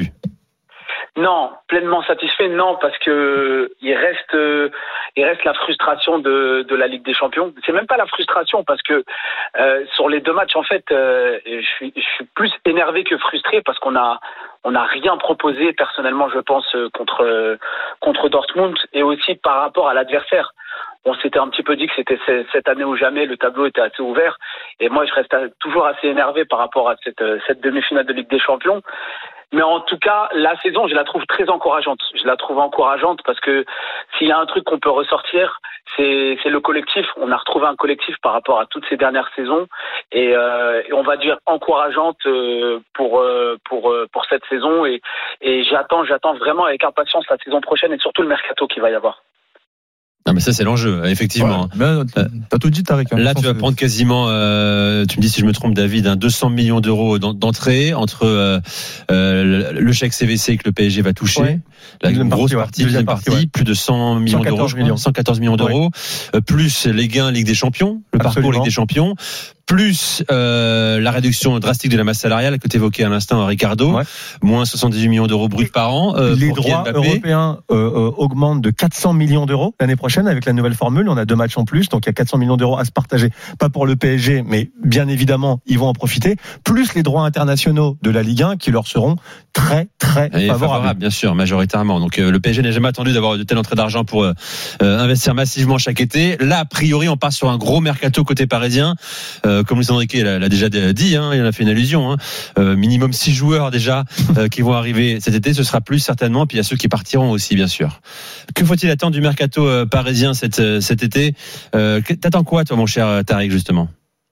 Non, pleinement satisfait, non, parce que il reste, euh, il reste la frustration de, de la Ligue des Champions. C'est même pas la frustration, parce que euh, sur les deux matchs, en fait, euh, je suis, je suis plus énervé que frustré parce qu'on a, on n'a rien proposé personnellement, je pense, contre euh, contre Dortmund et aussi par rapport à l'adversaire. On s'était un petit peu dit que c'était cette année ou jamais, le tableau était assez ouvert. Et moi, je reste toujours assez énervé par rapport à cette, cette demi-finale de Ligue des Champions. Mais en tout cas, la saison, je la trouve très encourageante. Je la trouve encourageante parce que s'il y a un truc qu'on peut ressortir, c'est, c'est le collectif. On a retrouvé un collectif par rapport à toutes ces dernières saisons. Et, euh, et on va dire encourageante pour, pour, pour cette saison. Et, et j'attends, j'attends vraiment avec impatience la saison prochaine et surtout le mercato qu'il va y avoir. Non mais ça c'est l'enjeu, effectivement. Ouais, mais t'as tout dit, Tariq. Hein, là tu vas c'est... prendre quasiment, euh, tu me dis si je me trompe David, hein, deux cents millions d'euros d'entrée entre euh, euh, le chèque C V C que le P S G va toucher, ouais. la une grosse partie, ouais. deuxième partie, partie ouais. plus de cent millions d'euros, millions. cent quatorze millions d'euros, ouais. euh, plus les gains Ligue des Champions, le Absolument. parcours Ligue des Champions, plus euh, la réduction drastique de la masse salariale que tu évoquais à l'instant, Ricardo, ouais. moins soixante-dix-huit millions d'euros bruts par an. Euh, les droits européens euh, euh, augmentent de quatre cents millions d'euros l'année prochaine avec la nouvelle formule. On a deux matchs en plus, donc il y a quatre cents millions d'euros à se partager. Pas pour le P S G, mais bien évidemment, ils vont en profiter. Plus les droits internationaux de la Ligue un qui leur seront très, très Et favorables. Favorable, bien sûr, majoritairement. Donc euh, le P S G n'a jamais attendu d'avoir de telles entrées d'argent pour euh, investir massivement chaque été. Là, a priori, on part sur un gros mercato côté parisien. Euh, comme Luis Enrique l'a, l'a déjà dit, hein, il en a fait une allusion. Hein. Euh, minimum six joueurs déjà euh, qui vont arriver cet été. Ce sera plus certainement. Puis il y a ceux qui partiront aussi, bien sûr. Que faut-il attendre du mercato euh, parisien cet, euh, cet été euh, T'attends quoi, toi, mon cher Tariq, justement?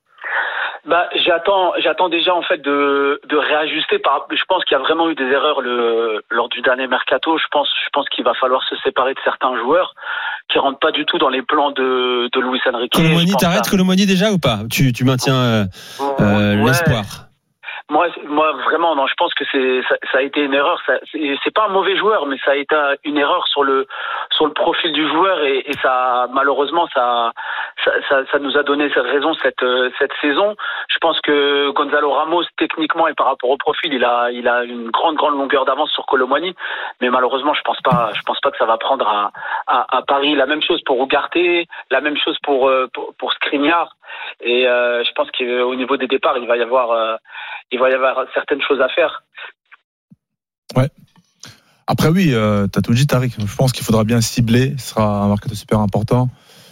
Bah, j'attends, j'attends déjà en fait de, de réajuster. Par, je pense qu'il y a vraiment eu des erreurs le, lors du dernier mercato. Je pense, je pense qu'il va falloir se séparer de certains joueurs qui rentrent pas du tout dans les plans de, de Luis Enrique. Kolo Muani, t'arrêtes Kolo Muani déjà ou pas? Tu, tu maintiens euh, euh, ouais. l'espoir? Moi, moi vraiment, non. Je pense que c'est ça, ça a été une erreur. Ça, c'est, c'est pas un mauvais joueur, mais ça a été une erreur sur le sur le profil du joueur et, et ça, malheureusement, ça, ça ça ça nous a donné cette raison cette cette saison. Je pense que Gonzalo Ramos, techniquement et par rapport au profil, il a il a une grande grande longueur d'avance sur Kolo Muani, mais malheureusement, je pense pas je pense pas que ça va prendre à à, à Paris. La même chose pour Ugarte, la même chose pour pour, pour Skriniar. Et euh, je pense qu'au niveau des départs, il va y avoir, euh, il va y avoir certaines choses à faire. Ouais. Après oui, euh, t'as tout dit, Tariq. Je pense qu'il faudra bien cibler. Ce sera un mercato super important.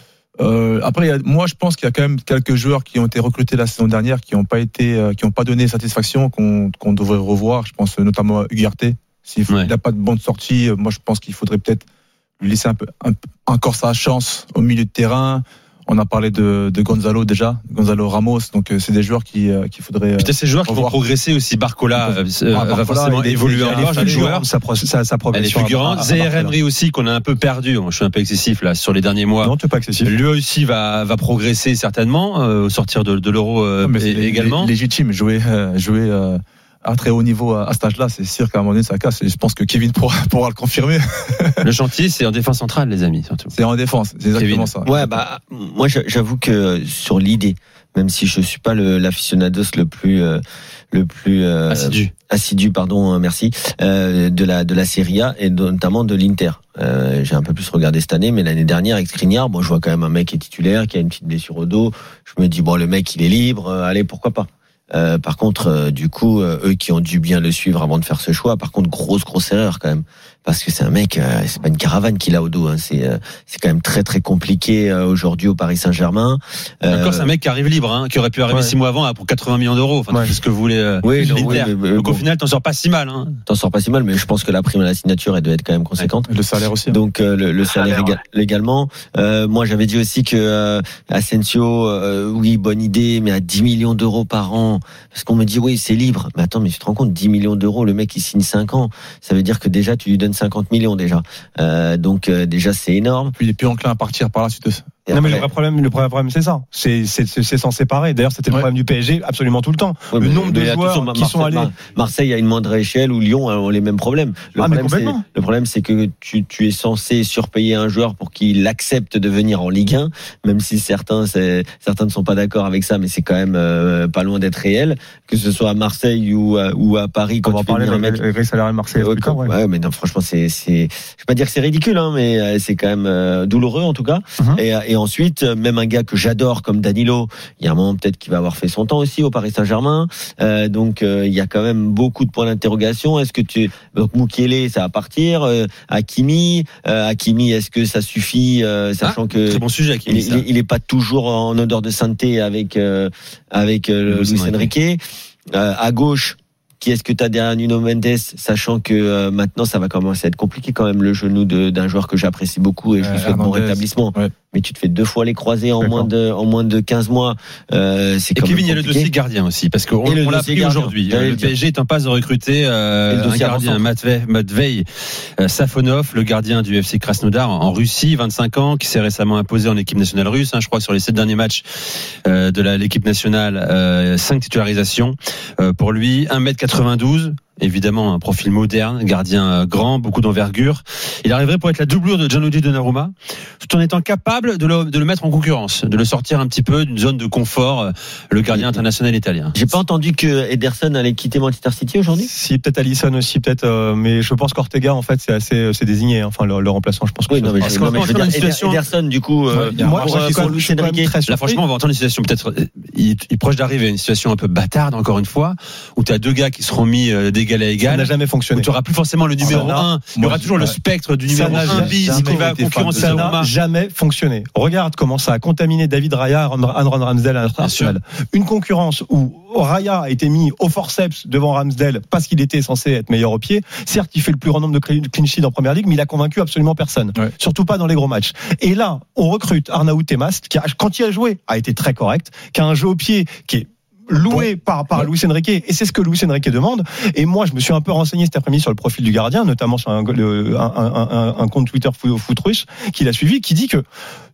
Euh, après, il y a, moi, je pense qu'il y a quand même quelques joueurs qui ont été recrutés la saison dernière, qui n'ont pas été, euh, qui n'ont pas donné satisfaction, qu'on, qu'on devrait revoir. Je pense notamment à Ugarte. S'il ouais. n'a pas de bonne sortie, moi, je pense qu'il faudrait peut-être lui laisser un peu, un, encore sa chance au milieu de terrain. On a parlé de, de Gonzalo déjà, Gonzalo Ramos, donc euh, c'est des joueurs qui euh, qu'il faudrait. Peut-être ces joueurs revoir. Qui vont progresser aussi. Barcola euh, euh, ah, va forcément évoluer encore. Jeune joueur, sa, sa, sa progression. Elle est fulgurante. Zaire Emery aussi qu'on a un peu perdu. Je suis un peu excessif là sur les derniers mois. Non, tu n'es pas excessif. Lui aussi va va progresser certainement euh, au sortir de, de l'Euro euh, non, et, également. Légitime, jouer euh, jouer. Euh, à très haut niveau à cet âge-là, c'est sûr qu'à un moment donné ça casse. Et je pense que Kevin pourra, pourra le confirmer. Le chantier, c'est en défense centrale, les amis, surtout. C'est en défense, c'est exactement Kevin. Ça. Ouais, bah moi j'avoue que sur l'idée, même si je suis pas le l'aficionados le plus euh, le plus euh, assidu, assidu, pardon, merci, euh, de la de la Serie A et notamment de l'Inter. Euh, j'ai un peu plus regardé cette année, mais l'année dernière avec Skriniar, bon, je vois quand même un mec qui est titulaire, qui a une petite blessure au dos. Je me dis bon, le mec il est libre, euh, allez pourquoi pas. Euh, par contre, euh, du coup, euh, eux qui ont dû bien le suivre avant de faire ce choix, par contre, grosse grosse erreur quand même, parce que c'est un mec, euh, c'est pas une caravane qu'il a au dos, hein, c'est euh, c'est quand même très très compliqué euh, aujourd'hui au Paris Saint-Germain. Euh, Encore, c'est un mec qui arrive libre, hein, qui aurait pu arriver ouais. six mois avant pour quatre-vingts millions d'euros. Enfin, ouais. c'est ce que vous voulez. Euh, oui, non, oui, mais, mais, Donc bon. Au final, t'en sors pas si mal. Hein. T'en sors pas si mal, mais je pense que la prime à la signature elle doit être quand même conséquente. Ouais. Le salaire aussi. Hein. Donc euh, le, le salaire, salaire ouais. également. Euh, moi, j'avais dit aussi que euh, Asensio, euh, oui, bonne idée, mais à dix millions d'euros par an, parce qu'on me dit oui, c'est libre. Mais attends, mais tu te rends compte, dix millions d'euros, le mec il signe cinq ans, ça veut dire que déjà tu lui donnes cinquante millions déjà. Euh, donc euh, déjà c'est énorme. Puis il est plus enclin à partir par la suite de ça. Non après... mais le vrai problème, le vrai problème c'est ça. C'est c'est c'est s'en séparer. D'ailleurs c'était ouais. le problème du P S G absolument tout le temps. Ouais, le mais, nombre mais de joueurs Marseille, qui sont allés. Marseille à une moindre échelle ou Lyon ont les mêmes problèmes. Le ah, problème c'est le problème c'est que tu tu es censé surpayer un joueur pour qu'il accepte de venir en Ligue un, même si certains c'est, certains ne sont pas d'accord avec ça, mais c'est quand même euh, pas loin d'être réel. Que ce soit à Marseille ou à, ou à Paris, quand on tu va parler de mettre... Greg Salarié Marseille. Ouais, ouais. ouais, mais non franchement c'est c'est je vais pas dire que c'est ridicule, hein, mais c'est quand même euh, douloureux en tout cas. Mm-hmm. Et et ensuite même un gars que j'adore comme Danilo, il y a un moment peut-être qu'il va avoir fait son temps aussi au Paris Saint-Germain, euh, donc euh, il y a quand même beaucoup de points d'interrogation. Est-ce que tu donc Mukiele ça va partir, euh, Hakimi, euh, Hakimi est-ce que ça suffit, euh, sachant ah, que très bon sujet, Hakimi, il, il, il est pas toujours en odeur de sainteté avec euh, avec euh, Luis Enrique. Euh, à gauche, qui est-ce que tu as derrière Nuno Mendes, sachant que euh, maintenant ça va commencer à être compliqué quand même le genou de, d'un joueur que j'apprécie beaucoup et je lui souhaite bon rétablissement. Ouais. Mais tu te fais deux fois les croisés en moins de en moins de quinze mois. Euh, c'est et quand Kevin, même il y a le dossier gardien aussi parce qu'on on l'a appris aujourd'hui. Le, le P S G est en passe de recruter euh, un gardien, Matvei, Matvei euh, Safonov, le gardien du F C Krasnodar en Russie, vingt-cinq ans, qui s'est récemment imposé en équipe nationale russe. Hein, je crois sur les sept derniers matchs euh, de la, l'équipe nationale, euh, cinq titularisations euh, pour lui, un mètre quatre-vingt-douze. Évidemment, un profil moderne, gardien grand, beaucoup d'envergure. Il arriverait pour être la doublure de Gianluigi Donnarumma, tout en étant capable de le, de le mettre en concurrence, de le sortir un petit peu d'une zone de confort, le gardien international italien. J'ai pas entendu que Ederson allait quitter Manchester City aujourd'hui. Si, peut-être Alisson aussi, peut-être, euh, mais je pense qu'Ortega, en fait, c'est assez, c'est désigné, hein, enfin, le, le remplaçant, je pense que oui, non, mais je, non, mais je veux dire, situation... Ederson, du coup, euh, ouais, moi, pour, pour Luis Enrique. Là, franchement, on va entendre une situation peut-être, il est proche d'arriver, une situation un peu bâtarde, encore une fois, où tu as deux gars qui seront mis d'égal à égal. Ça n'a jamais fonctionné. Tu n'auras plus forcément le numéro un. Il y aura toujours le spectre du numéro un bis qui va concurrencer ça n'a jamais fonctionné. Regarde comment ça a contaminé David Raya, Aaron Ramsdale à Arsenal. Une concurrence où Raya a été mis au forceps devant Ramsdale parce qu'il était censé être meilleur au pied. Certes, il fait le plus grand nombre de clean sheets en première ligue, mais il a convaincu absolument personne. Ouais. Surtout pas dans les gros matchs. Et là, on recrute Arnaout Temast, qui a, quand il a joué, a été très correct, qui a un jeu au pied qui est loué bon. par, par ouais. Luis Enrique, et c'est ce que Luis Enrique demande. Et moi, je me suis un peu renseigné cet après-midi sur le profil du gardien, notamment sur un, le, un, un, un, un compte Twitter foot russe qu'il a suivi, qui dit que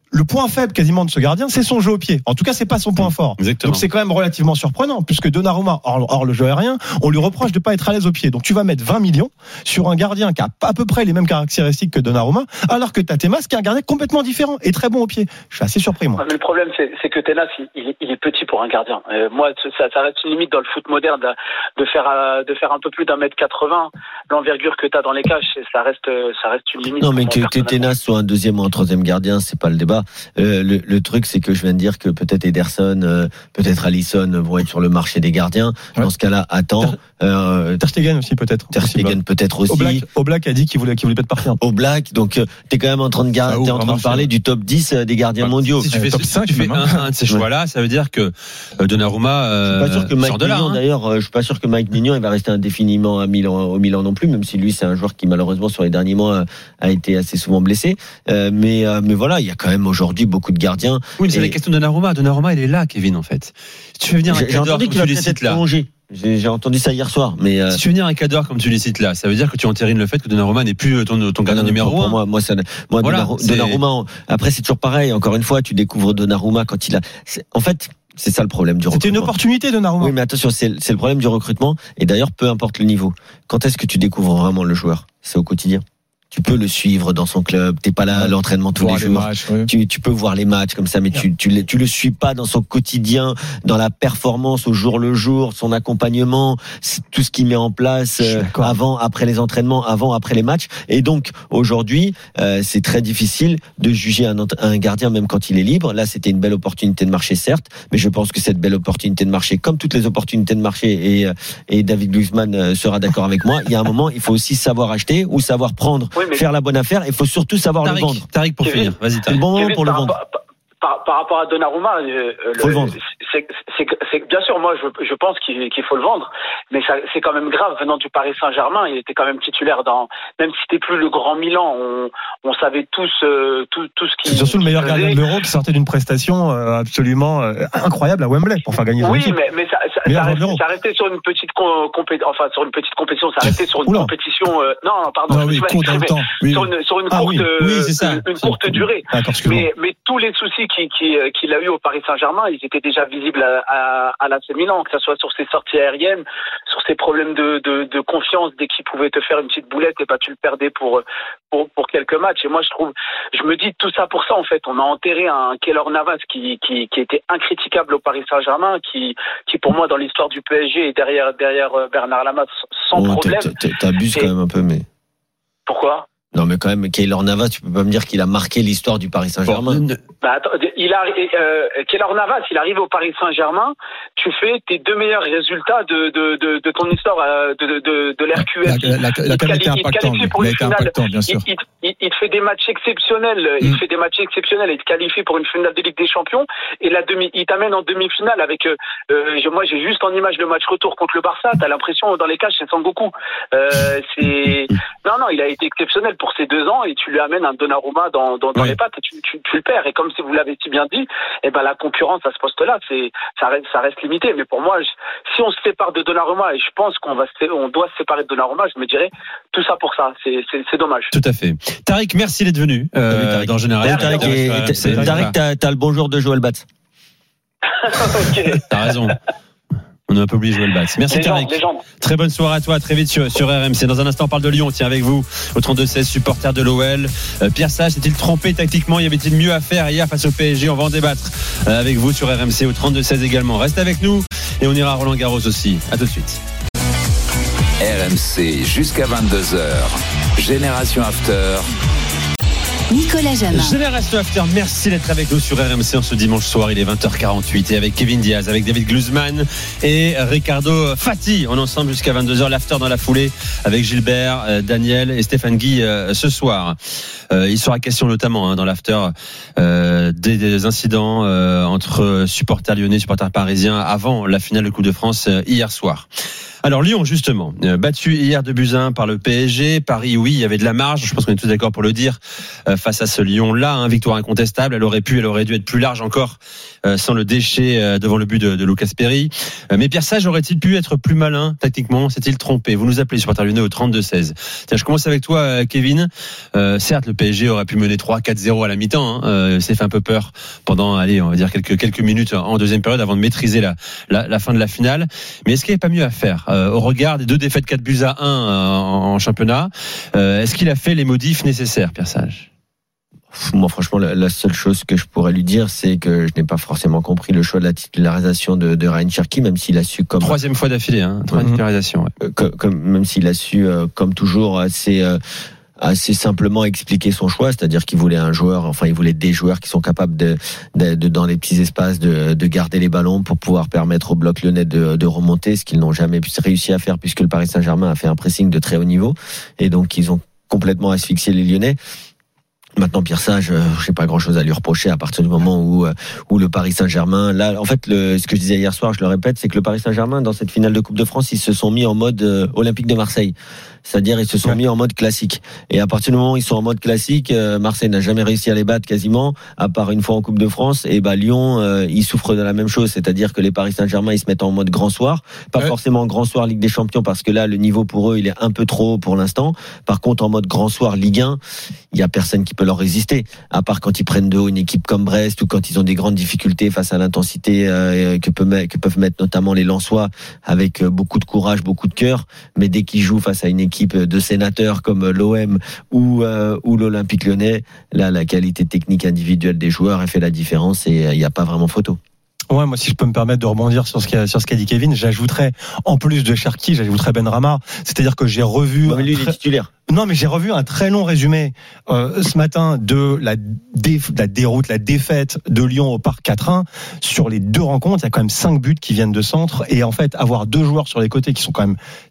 le point faible quasiment de ce gardien, c'est son jeu au pied. En tout cas, c'est pas son point fort. Exactement. Donc c'est quand même relativement surprenant, puisque Donnarumma, hors, hors le jeu aérien, on lui reproche de pas être à l'aise au pied. Donc tu vas mettre vingt millions sur un gardien qui a à peu près les mêmes caractéristiques que Donnarumma, alors que t'as Tenas qui est un gardien complètement différent et très bon au pied. Je suis assez surpris, moi. Mais le problème, c'est, c'est que Tenas, il, il, est, il est petit pour un gardien. Euh, moi, ça, ça reste une limite dans le foot moderne de, de faire euh, de faire un peu plus d'un mètre quatre-vingts. L'envergure que t'as dans les cages, ça reste ça reste une limite. Non, mais que, que Tenas soit un deuxième ou un troisième gardien, c'est pas le débat. Euh, le, le truc, c'est que je viens de dire que peut-être Ederson, euh, peut-être Alisson vont être sur le marché des gardiens. Ouais. Dans ce cas-là, attends. Euh, Ter Stegen aussi peut-être. Ter Stegen peut-être aussi. Oblak, Oblak a dit qu'il voulait qu'il voulait pas partir. Oblak, donc euh, t'es quand même en train de gar- ah, t'es en train de parler du top dix des gardiens bah, mondiaux. Si tu fais, top cinq, tu fais un, un de ces choix-là, ça veut dire que euh, Donnarumma euh, je suis pas sûr que Mike sort de là. Maignan, hein. D'ailleurs, euh, je suis pas sûr que Mike Maignan il va rester indéfiniment à Milan, au Milan non plus, même si lui c'est un joueur qui malheureusement sur les derniers mois a été assez souvent blessé. Euh, mais euh, mais voilà, il y a quand même aujourd'hui beaucoup de gardiens. Oui, mais c'est la question de Donnarumma. Donnarumma, il est là, Kevin, en fait. Si tu veux venir un j'ai, j'ai entendu qu'il va peut-être être prolongé. J'ai, j'ai entendu ça hier soir, mais euh... si tu veux venir un cadre comme tu les cites là, ça veut dire que tu entérines le fait que Donnarumma n'est plus ton, ton gardien numéro pour un. Moi, moi, ça, moi, voilà, Donnarumma. Après, c'est toujours pareil. Encore une fois, tu découvres Donnarumma quand il a. C'est, en fait, c'est ça le problème du recrutement. C'était une opportunité, Donnarumma. Oui, mais attention, c'est, c'est le problème du recrutement. Et d'ailleurs, peu importe le niveau. Quand est-ce que tu découvres vraiment le joueur ? C'est au quotidien. Tu peux le suivre dans son club. T'es pas là à l'entraînement tous les jours. Les matchs, oui. tu, tu peux voir les matchs comme ça, mais tu, tu, tu le suis pas dans son quotidien, dans la performance au jour le jour, son accompagnement, tout ce qu'il met en place euh, avant, après les entraînements, avant, après les matchs. Et donc aujourd'hui, euh, c'est très difficile de juger un, un gardien même quand il est libre. Là, c'était une belle opportunité de marché, certes, mais je pense que cette belle opportunité de marché, comme toutes les opportunités de marché, et, et David Luizmann sera d'accord avec moi. Il y a un moment, il faut aussi savoir acheter ou savoir prendre. Oui, faire la bonne affaire, il faut surtout savoir Tariq, le vendre. Tariq pour Kevin, finir, vas-y Tariq. C'est le bon moment Kevin, pour le par, vendre. Par, par, par rapport à Donnarumma, euh, faut le, le vendre. C'est, c'est, c'est, bien sûr, moi je, je pense qu'il, qu'il faut le vendre, mais ça, c'est quand même grave venant du Paris Saint-Germain. Il était quand même titulaire dans, même si c'était plus le grand Milan, on, on savait tous euh, tout, tout ce qui. C'est surtout le meilleur gardien de l'Euro qui sortait d'une prestation euh, absolument euh, incroyable à Wembley pour faire gagner son oui, équipe. Oui, mais, mais ça, ça, ça, restait, ça restait sur une petite compé, enfin sur une petite compétition, ça restait sur une Oula. compétition. Euh, non, non, pardon. Non, oui, court dans le temps. Oui, sur une, sur une ah, courte, oui. Oui, c'est ça. une, une courte durée. Attends, mais, mais tous les soucis qu'il, qu'il, qu'il a eu au Paris Saint-Germain, ils étaient déjà visibles à, à, à l'A C Milan, que ce soit sur ses sorties aériennes, sur ses problèmes de, de, de confiance dès qu'il pouvait te faire une petite boulette, et bah tu le perdais pour, pour, pour quelques matchs. Et moi, je trouve, je me dis tout ça pour ça, en fait. On a enterré un Keylor Navas qui, qui, qui était incritiquable au Paris Saint-Germain, qui, qui pour moi, dans l'histoire du P S G, est derrière, derrière Bernard Lama sans oh, problème. T'abuses et... quand même un peu, mais. Pourquoi? Non, mais quand même, Keylor Navas, tu peux pas me dire qu'il a marqué l'histoire du Paris Saint-Germain. Bon, bah attends, il a, euh, Keylor Navas, il arrive au Paris Saint-Germain, tu fais tes deux meilleurs résultats de, de, de, de ton histoire, de, de, de l'R Q S. La, la, la, la qualité impactante, il, impactant, bien sûr. Il, il, il te fait des matchs exceptionnels, mm. il te fait des matchs exceptionnels, il te qualifie pour une finale de Ligue des Champions, et la demi, il t'amène en demi-finale avec, euh, moi j'ai juste en image le match retour contre le Barça, t'as l'impression dans les cages c'est Sangoku. Euh, c'est, non, non, il a été exceptionnel pour ces deux ans, et tu lui amènes un Donnarumma dans, dans, dans oui. les pattes et tu, tu, tu le perds. Et comme vous l'avez si bien dit, eh ben la concurrence à ce poste-là, c'est ça reste, ça reste limité. Mais pour moi, je, si on se sépare de Donnarumma, et je pense qu'on va se, on doit se séparer de Donnarumma, je me dirais tout ça pour ça. C'est, c'est, c'est dommage. Tout à fait. Tariq, merci d'être venu. Euh, Tariq. Dans Général. Tariq, Tariq, Tariq t'as, t'as le bonjour de Joël Batz. Ok. T'as raison. On a un peu oublié Joël Batz. Merci Tariq. Très bonne soirée à toi, très vite sur, sur R M C. Dans un instant, on parle de Lyon. Tiens, avec vous, au trente-deux seize, supporter de l'O L. Euh, Pierre Sage s'est-il trompé tactiquement? Y avait-il mieux à faire hier face au P S G? On va en débattre euh, avec vous sur R M C au trente-deux seize également. Reste avec nous et on ira à Roland Garros aussi. À tout de suite. R M C jusqu'à vingt-deux heures. Génération After. Nicolas Jamin. Génération After, merci d'être avec nous sur R M C en ce dimanche soir. Il est vingt heures quarante-huit et avec Kevin Diaz, avec David Glusman et Ricardo Fati. On est ensemble jusqu'à vingt-deux heures. L'After dans la foulée avec Gilbert, euh, Daniel et Stéphane Guy euh, ce soir. Euh, il sera question notamment hein, dans l'After euh, des, des incidents euh, entre supporters lyonnais et supporters parisiens avant la finale de Coupe de France euh, hier soir. Alors Lyon justement, euh, battu hier de buts à un par le P S G. Paris, oui, il y avait de la marge, je pense qu'on est tous d'accord pour le dire, euh, face à ce Lyon-là, hein, victoire incontestable. Elle aurait pu, elle aurait dû être plus large encore euh, sans le déchet euh, devant le but de, de Lucas Perry. Euh, mais Pierre Sage aurait-il pu être plus malin tactiquement? S'est-il trompé? Vous nous appelez supporter lyonnais au trente-deux seize. Tiens, je commence avec toi, euh, Kevin. Euh, certes, le P S G aurait pu mener trois quatre zéro à la mi-temps. Hein, euh, s'est fait un peu peur pendant, allez, on va dire quelques quelques minutes en deuxième période avant de maîtriser la la, la fin de la finale. Mais est-ce qu'il n'y avait pas mieux à faire euh, au regard des deux défaites quatre buts à un euh, en, en championnat? euh, Est-ce qu'il a fait les modifs nécessaires, Pierre Sage? Moi, franchement, la, la seule chose que je pourrais lui dire, c'est que je n'ai pas forcément compris le choix de la titularisation de, de Ryan Cherki, même s'il a su comme troisième fois d'affilée, hein, troisième mmh. titularisation, ouais. comme, comme même s'il a su, euh, comme toujours, assez euh, assez simplement expliquer son choix, c'est-à-dire qu'il voulait un joueur, enfin il voulait des joueurs qui sont capables de, de, de dans les petits espaces de, de garder les ballons pour pouvoir permettre au bloc lyonnais de, de remonter, ce qu'ils n'ont jamais réussi à faire puisque le Paris Saint-Germain a fait un pressing de très haut niveau et donc ils ont complètement asphyxié les Lyonnais. Maintenant, Pierre Sage, euh, je n'ai pas grand-chose à lui reprocher à partir du moment où euh, où le Paris Saint-Germain, là, en fait, le, ce que je disais hier soir, je le répète, c'est que le Paris Saint-Germain, dans cette finale de Coupe de France, ils se sont mis en mode euh, Olympique de Marseille. C'est-à-dire, ils se sont ouais. mis en mode classique. Et à partir du moment où ils sont en mode classique, euh, Marseille n'a jamais réussi à les battre quasiment, à part une fois en Coupe de France. Et bah Lyon, euh, ils souffrent de la même chose. C'est-à-dire que les Paris Saint-Germain, ils se mettent en mode grand soir. Pas ouais. forcément grand soir Ligue des Champions, parce que là, le niveau pour eux, il est un peu trop haut pour l'instant. Par contre, en mode grand soir Ligue un, il y a personne qui peut leur résister. À part quand ils prennent de haut une équipe comme Brest ou quand ils ont des grandes difficultés face à l'intensité euh, que, peut, que peuvent mettre notamment les Lensois avec beaucoup de courage, beaucoup de cœur. Mais dès qu'ils jouent face à une équipe de sénateurs comme l'O M ou, euh, ou l'Olympique Lyonnais, là, la qualité technique individuelle des joueurs a fait la différence et il n'y a pas vraiment photo. Ouais, moi, si je peux me permettre de rebondir sur ce qu'a, sur ce qu'a dit Kevin, j'ajouterais, en plus de Cherki, j'ajouterais Benrahma. C'est-à-dire que j'ai revu. Non, mais lui, il est titulaire. Non, mais j'ai revu un très long résumé, euh, ce matin de la, dé... la déroute, la défaite de Lyon au Parc quatre un. Sur les deux rencontres, il y a quand même cinq buts qui viennent de centre. Et en fait, avoir deux joueurs sur les côtés qui sont quand même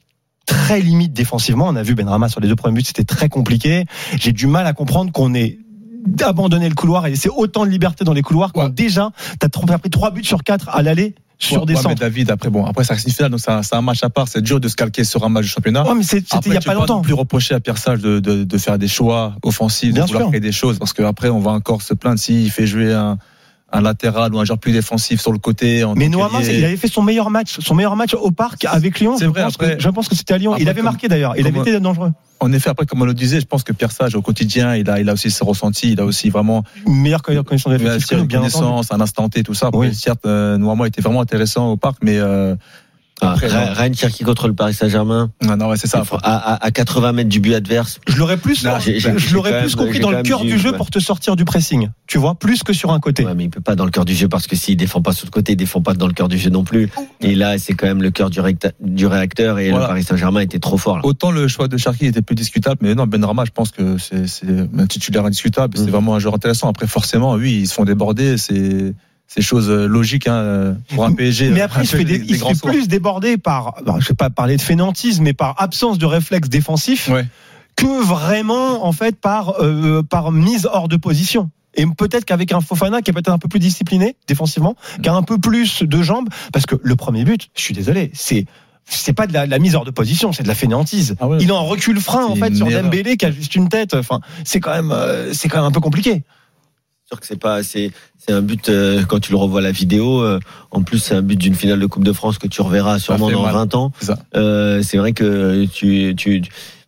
très limites défensivement. On a vu Benrahma sur les deux premiers buts, c'était très compliqué. J'ai du mal à comprendre qu'on ait d'abandonner le couloir et laisser autant de liberté dans les couloirs quand ouais. déjà t'as, t'as pris trois buts sur quatre à l'aller sur ouais, des ouais, centres. Mais David, après bon, après ça reste une finale, donc c'est un, c'est un match à part. C'est dur de se calquer sur un match de championnat. Ouais, mais c'est, c'était après, il y a pas longtemps. Pas non plus reprocher à Pierre Sage de, de, de faire des choix offensifs, Bien de vouloir sûr. créer des choses, parce qu'après on va encore se plaindre s'il fait jouer un un latéral ou un joueur plus défensif sur le côté. Mais Noama, il avait fait son meilleur match, son meilleur match au Parc avec Lyon. C'est vrai. Je pense, après, que, je pense que c'était à Lyon. Après, il avait comme, marqué d'ailleurs. Il avait été dangereux. En effet, après, comme on le disait, je pense que Pierre Sage, au quotidien, il a, il a aussi ses ressentis, il a aussi vraiment une meilleure connaissance de l'effectif, une connaissance, un instant T, tout ça. Oui. Certes, euh, Noama était vraiment intéressant au Parc, mais euh, Ah, Ryan Cherki contre le Paris Saint-Germain. Non, non, ouais, c'est ça. À, à, à quatre-vingts mètres du but adverse. Je l'aurais plus, non, j'ai, j'ai, je l'aurais plus compris dans le cœur du jeu ouais. pour te sortir du pressing. Tu vois, plus que sur un côté. Ouais, mais il peut pas dans le cœur du jeu parce que s'il défend pas sur le côté, il défend pas dans le cœur du jeu non plus. Et là, c'est quand même le cœur du, recta- du réacteur et voilà. Le Paris Saint-Germain était trop fort. Là. Autant le choix de Cherki était plus discutable, mais non, Benrahma, je pense que c'est, c'est un titulaire indiscutable. Mmh. C'est vraiment un joueur intéressant. Après, forcément, oui, ils se font déborder. C'est C'est chose logique hein, pour un P S G. Mais après, il se fait, des, des il se fait plus déborder par, alors, je vais pas parler de fainéantise, mais par absence de réflexe défensif, ouais. que vraiment, en fait, par euh, par mise hors de position. Et peut-être qu'avec un Fofana qui est peut-être un peu plus discipliné défensivement, qui a un peu plus de jambes, parce que le premier but, je suis désolé, c'est c'est pas de la, la mise hors de position, c'est de la fainéantise. Ah ouais. Il est en recul frein en fait sur Dembélé qui a juste une tête. Enfin, c'est quand même euh, c'est quand même un peu compliqué. Sûr que c'est pas c'est c'est un but euh, quand tu le revois la vidéo euh, en plus c'est un but d'une finale de Coupe de France que tu reverras sûrement dans mal. vingt ans c'est, euh, c'est vrai que tu tu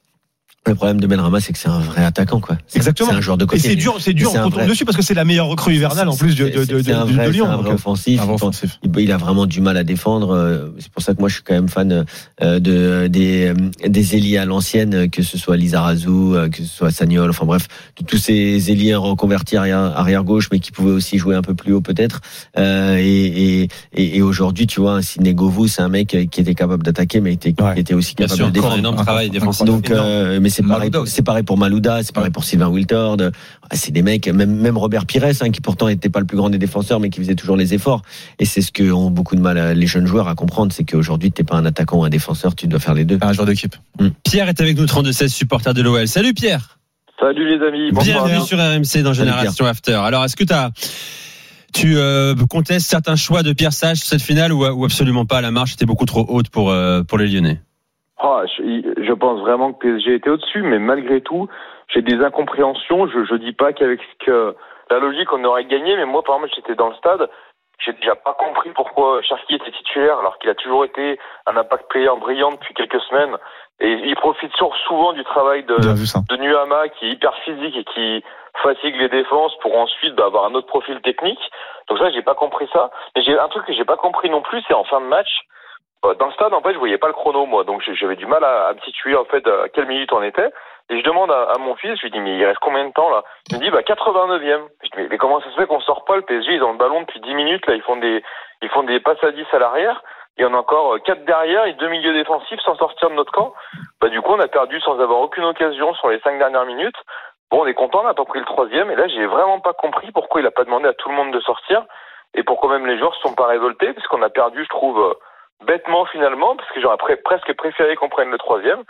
le problème de Benrahma, c'est que c'est un vrai attaquant, quoi. C'est, Exactement. C'est un joueur de côté. Et c'est dur, c'est dur en contre dessus parce que c'est la meilleure recrue hivernale en plus de, de, de, c'est un vrai, de Lyon. C'est un vrai offensif. Un offensif. Il, il a vraiment du mal à défendre. C'est pour ça que moi, je suis quand même fan de, des, des ailiers à l'ancienne, que ce soit Lizarazu, que ce soit Sagnol, enfin bref, de tous ces ailiers reconvertis arrière, arrière gauche, mais qui pouvaient aussi jouer un peu plus haut peut-être. Euh, et, et, et, et aujourd'hui, tu vois, Sidney Govou, c'est un mec qui était capable d'attaquer, mais était, ouais. qui était aussi capable sûr, de défendre. Un énorme travail défensif. Donc, euh, mais c'est pareil, c'est pareil pour Malouda, c'est pareil pour Sylvain Wiltord. C'est des mecs, même, même Robert Pires, hein, qui pourtant n'était pas le plus grand des défenseurs, mais qui faisait toujours les efforts. Et c'est ce que ont beaucoup de mal les jeunes joueurs à comprendre, c'est qu'aujourd'hui, t'es pas un attaquant ou un défenseur, tu dois faire les deux. Un joueur d'équipe. Mmh. Pierre est avec nous, trente-deux seize, supporter de l'O L. Salut Pierre. Salut les amis. Bienvenue sur R M C dans Génération After. Alors, est-ce que t'as Tu euh, contestes certains choix de Pierre Sage sur cette finale ou, ou absolument pas? La marche était beaucoup trop haute pour, euh, pour les Lyonnais. Oh, je, je pense vraiment que P S G était au-dessus, mais malgré tout, j'ai des incompréhensions. Je je dis pas qu'avec que la logique on aurait gagné, mais moi par exemple j'étais dans le stade, j'ai déjà pas compris pourquoi Cherki était titulaire alors qu'il a toujours été un impact player brillant depuis quelques semaines. Et il profite souvent du travail de, de Nuama qui est hyper physique et qui fatigue les défenses pour ensuite bah, avoir un autre profil technique. Donc ça, j'ai pas compris ça. Mais j'ai un truc que j'ai pas compris non plus, c'est en fin de match. Dans le stade, en fait, je voyais pas le chrono, moi. Donc j'avais du mal à, à me situer, en fait, à quelle minute on était. Et je demande à, à mon fils, je lui dis, mais il reste combien de temps, là? Il me dit, bah, quatre-vingt-neuvième. Je dis, mais, mais comment ça se fait qu'on sort pas? Le P S G, ils ont le ballon depuis dix minutes, là, ils font des, ils font des passes à dix à l'arrière. Il y en a encore quatre derrière et deux milieux défensifs sans sortir de notre camp. Bah, du coup, on a perdu sans avoir aucune occasion sur les cinq dernières minutes. Bon, on est content, on n'a pas pris le troisième. Et là, j'ai vraiment pas compris pourquoi il a pas demandé à tout le monde de sortir. Et pourquoi même les joueurs se sont pas révoltés. Parce qu'on a perdu, je trouve, bêtement finalement. Parce que j'aurais pré- presque préféré qu'on prenne le troisième.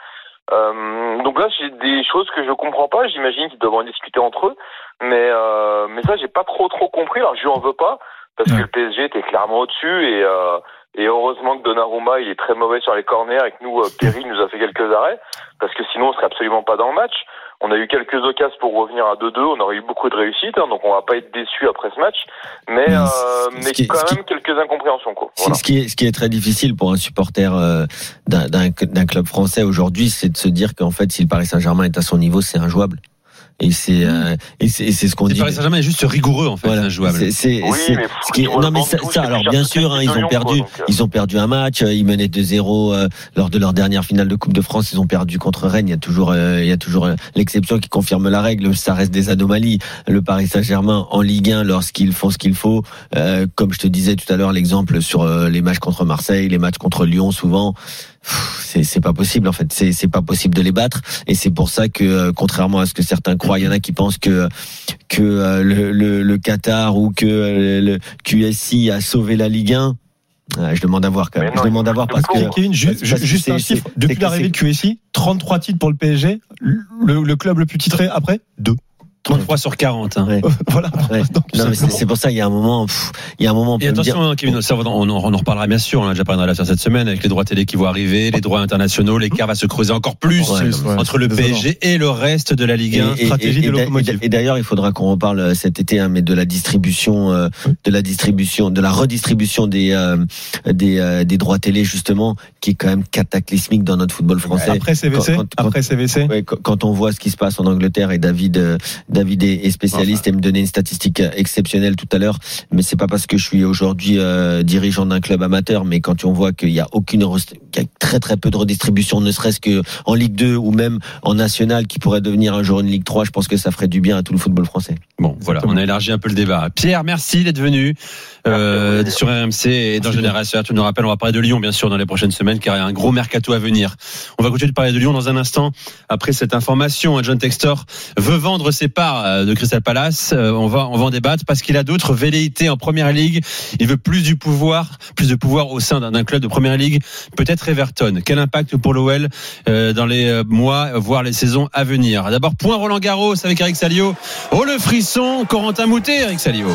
Euh, donc là, j'ai des choses que je comprends pas. J'imagine qu'ils doivent en discuter entre eux. Mais, euh, mais ça, j'ai pas trop, trop compris. Alors, je lui en veux pas. Parce que le P S G était clairement au-dessus et, euh, et heureusement que Donnarumma, il est très mauvais sur les corners et que nous, euh, Perry nous a fait quelques arrêts. Parce que sinon, on serait absolument pas dans le match. On a eu quelques occasions pour revenir à deux deux. On aurait eu beaucoup de réussite, hein, donc on va pas être déçus après ce match. Mais, euh, mais qui est, quand même qui, quelques incompréhensions, quoi. Voilà. Ce qui est, ce qui est très difficile pour un supporter euh, d'un, d'un, d'un club français aujourd'hui, c'est de se dire qu'en fait, si le Paris Saint-Germain est à son niveau, c'est injouable. Et c'est, euh, et c'est, et c'est ce qu'on c'est dit. Paris Saint-Germain est juste rigoureux, en fait, voilà. injouable. C'est, c'est, oui, c'est, mais ce qui est, non, mais ça, ça alors, bien sûr, hein, ils ont perdu, quoi, donc, euh... ils ont perdu un match, ils menaient deux zéro, euh, lors de leur dernière finale de Coupe de France, ils ont perdu contre Rennes. Il y a toujours, euh, il y a toujours euh, l'exception qui confirme la règle. Ça reste des anomalies. Le Paris Saint-Germain en Ligue un, lorsqu'ils font ce qu'il faut, euh, comme je te disais tout à l'heure, l'exemple sur euh, les matchs contre Marseille, les matchs contre Lyon, souvent. C'est, c'est pas possible en fait, c'est, c'est pas possible de les battre et c'est pour ça que euh, contrairement à ce que certains croient, il y en a qui pensent que que euh, le, le, le Qatar ou que euh, le Q S I a sauvé la Ligue un. Euh, je demande à voir quand même. Non, je demande à voir parce que Kevin, juste, parce juste que un chiffre. C'est, depuis c'est, l'arrivée de Q S I, trente-trois titres pour le P S G, le, le club le plus titré après deux. trente-trois sur quarante. Hein. Ouais. Voilà. Ouais. Non, mais c'est, c'est pour ça, il y a un moment, pff, il y a un moment. On peut et attention, dire... hein, Kevin, ça, on, on en reparlera bien sûr. On a déjà parlé de l'affaire cette semaine avec les droits télé qui vont arriver, les droits internationaux. L'écart va se creuser encore plus ouais, ouais, entre le P S G et le reste de la Ligue un. Et, et, Stratégie et, de locomotive. Et d'ailleurs, il faudra qu'on reparle cet été, hein, mais de la distribution, euh, de la distribution, de la redistribution des euh, des, euh, des droits télé justement, qui est quand même cataclysmique dans notre football français. Après C V C, quand, quand, après C V C. Ouais, quand, quand on voit ce qui se passe en Angleterre et David, euh, David est, est spécialiste. Et me donner une statistique exceptionnelle tout à l'heure, mais c'est pas parce que je suis aujourd'hui euh, dirigeant d'un club amateur, mais quand on voit qu'il y a aucune, qu'il y a très très peu de redistribution, ne serait-ce que en Ligue deux ou même en National, qui pourrait devenir un jour une Ligue trois, je pense que ça ferait du bien à tout le football français. Bon, voilà, on a élargi un peu le débat. Pierre, merci d'être venu euh, sur R M C et dans Génération. Tu nous rappelles, on va parler de Lyon bien sûr dans les prochaines semaines, car il y a un gros mercato à venir. On va continuer de parler de Lyon dans un instant. Après cette information, John Textor veut vendre ses parts de Crystal Palace. Euh, on va, on va en débattre parce qu'il a d'autres velléités en Première Ligue. Il veut plus du pouvoir, plus de pouvoir au sein d'un, d'un club de Première Ligue. Peut-être Everton. Quel impact pour l'O L euh, dans les mois, voire les saisons à venir. D'abord, point Roland Garros avec Eric Salio. Oh le frisson, Corentin Moutet, Eric Salio.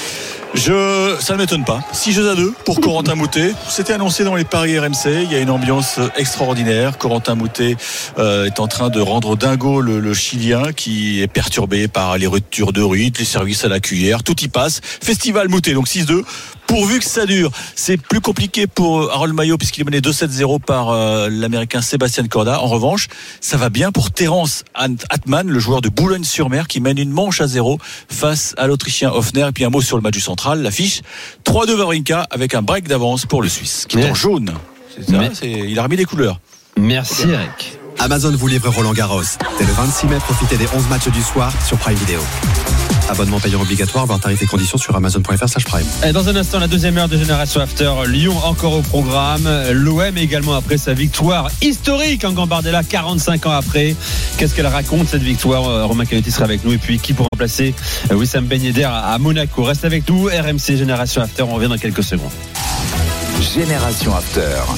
Je, ça ne m'étonne pas. six jeux à deux pour Corentin Moutet. C'était annoncé dans les paris R M C. Il y a une ambiance extraordinaire. Corentin Moutet euh, est en train de rendre dingo le, le Chilien qui est perturbé par les ruptures de rythme, les services à la cuillère. Tout y passe. Festival Moutet. Donc six deux. Pourvu que ça dure. C'est plus compliqué pour Harold Maillot puisqu'il est mené deux sept zéro par euh, l'Américain Sébastien Corda. En revanche, ça va bien pour Terence Atman, le joueur de Boulogne-sur-Mer qui mène une manche à zéro face à l'Autrichien Hoffner. Et puis un mot sur le match du central, l'affiche trois deux Wawrinka avec un break d'avance pour le Suisse qui est Mais... en jaune. C'est ça, c'est... Il a remis des couleurs. Merci Eric. Amazon vous livre Roland Garros. Dès le vingt-six mai, profitez des onze matchs du soir sur Prime Video. Abonnement payant obligatoire, voir tarifs et conditions sur amazon.fr slash prime. Et dans un instant, la deuxième heure de Génération After. Lyon encore au programme. L'O M également après sa victoire historique en Gambardella, quarante-cinq ans après. Qu'est-ce qu'elle raconte cette victoire? Romain Canetti sera avec nous. Et puis qui pour remplacer Wissam Ben Yedder à Monaco? Reste avec nous. R M C Génération After. On revient dans quelques secondes. Génération After.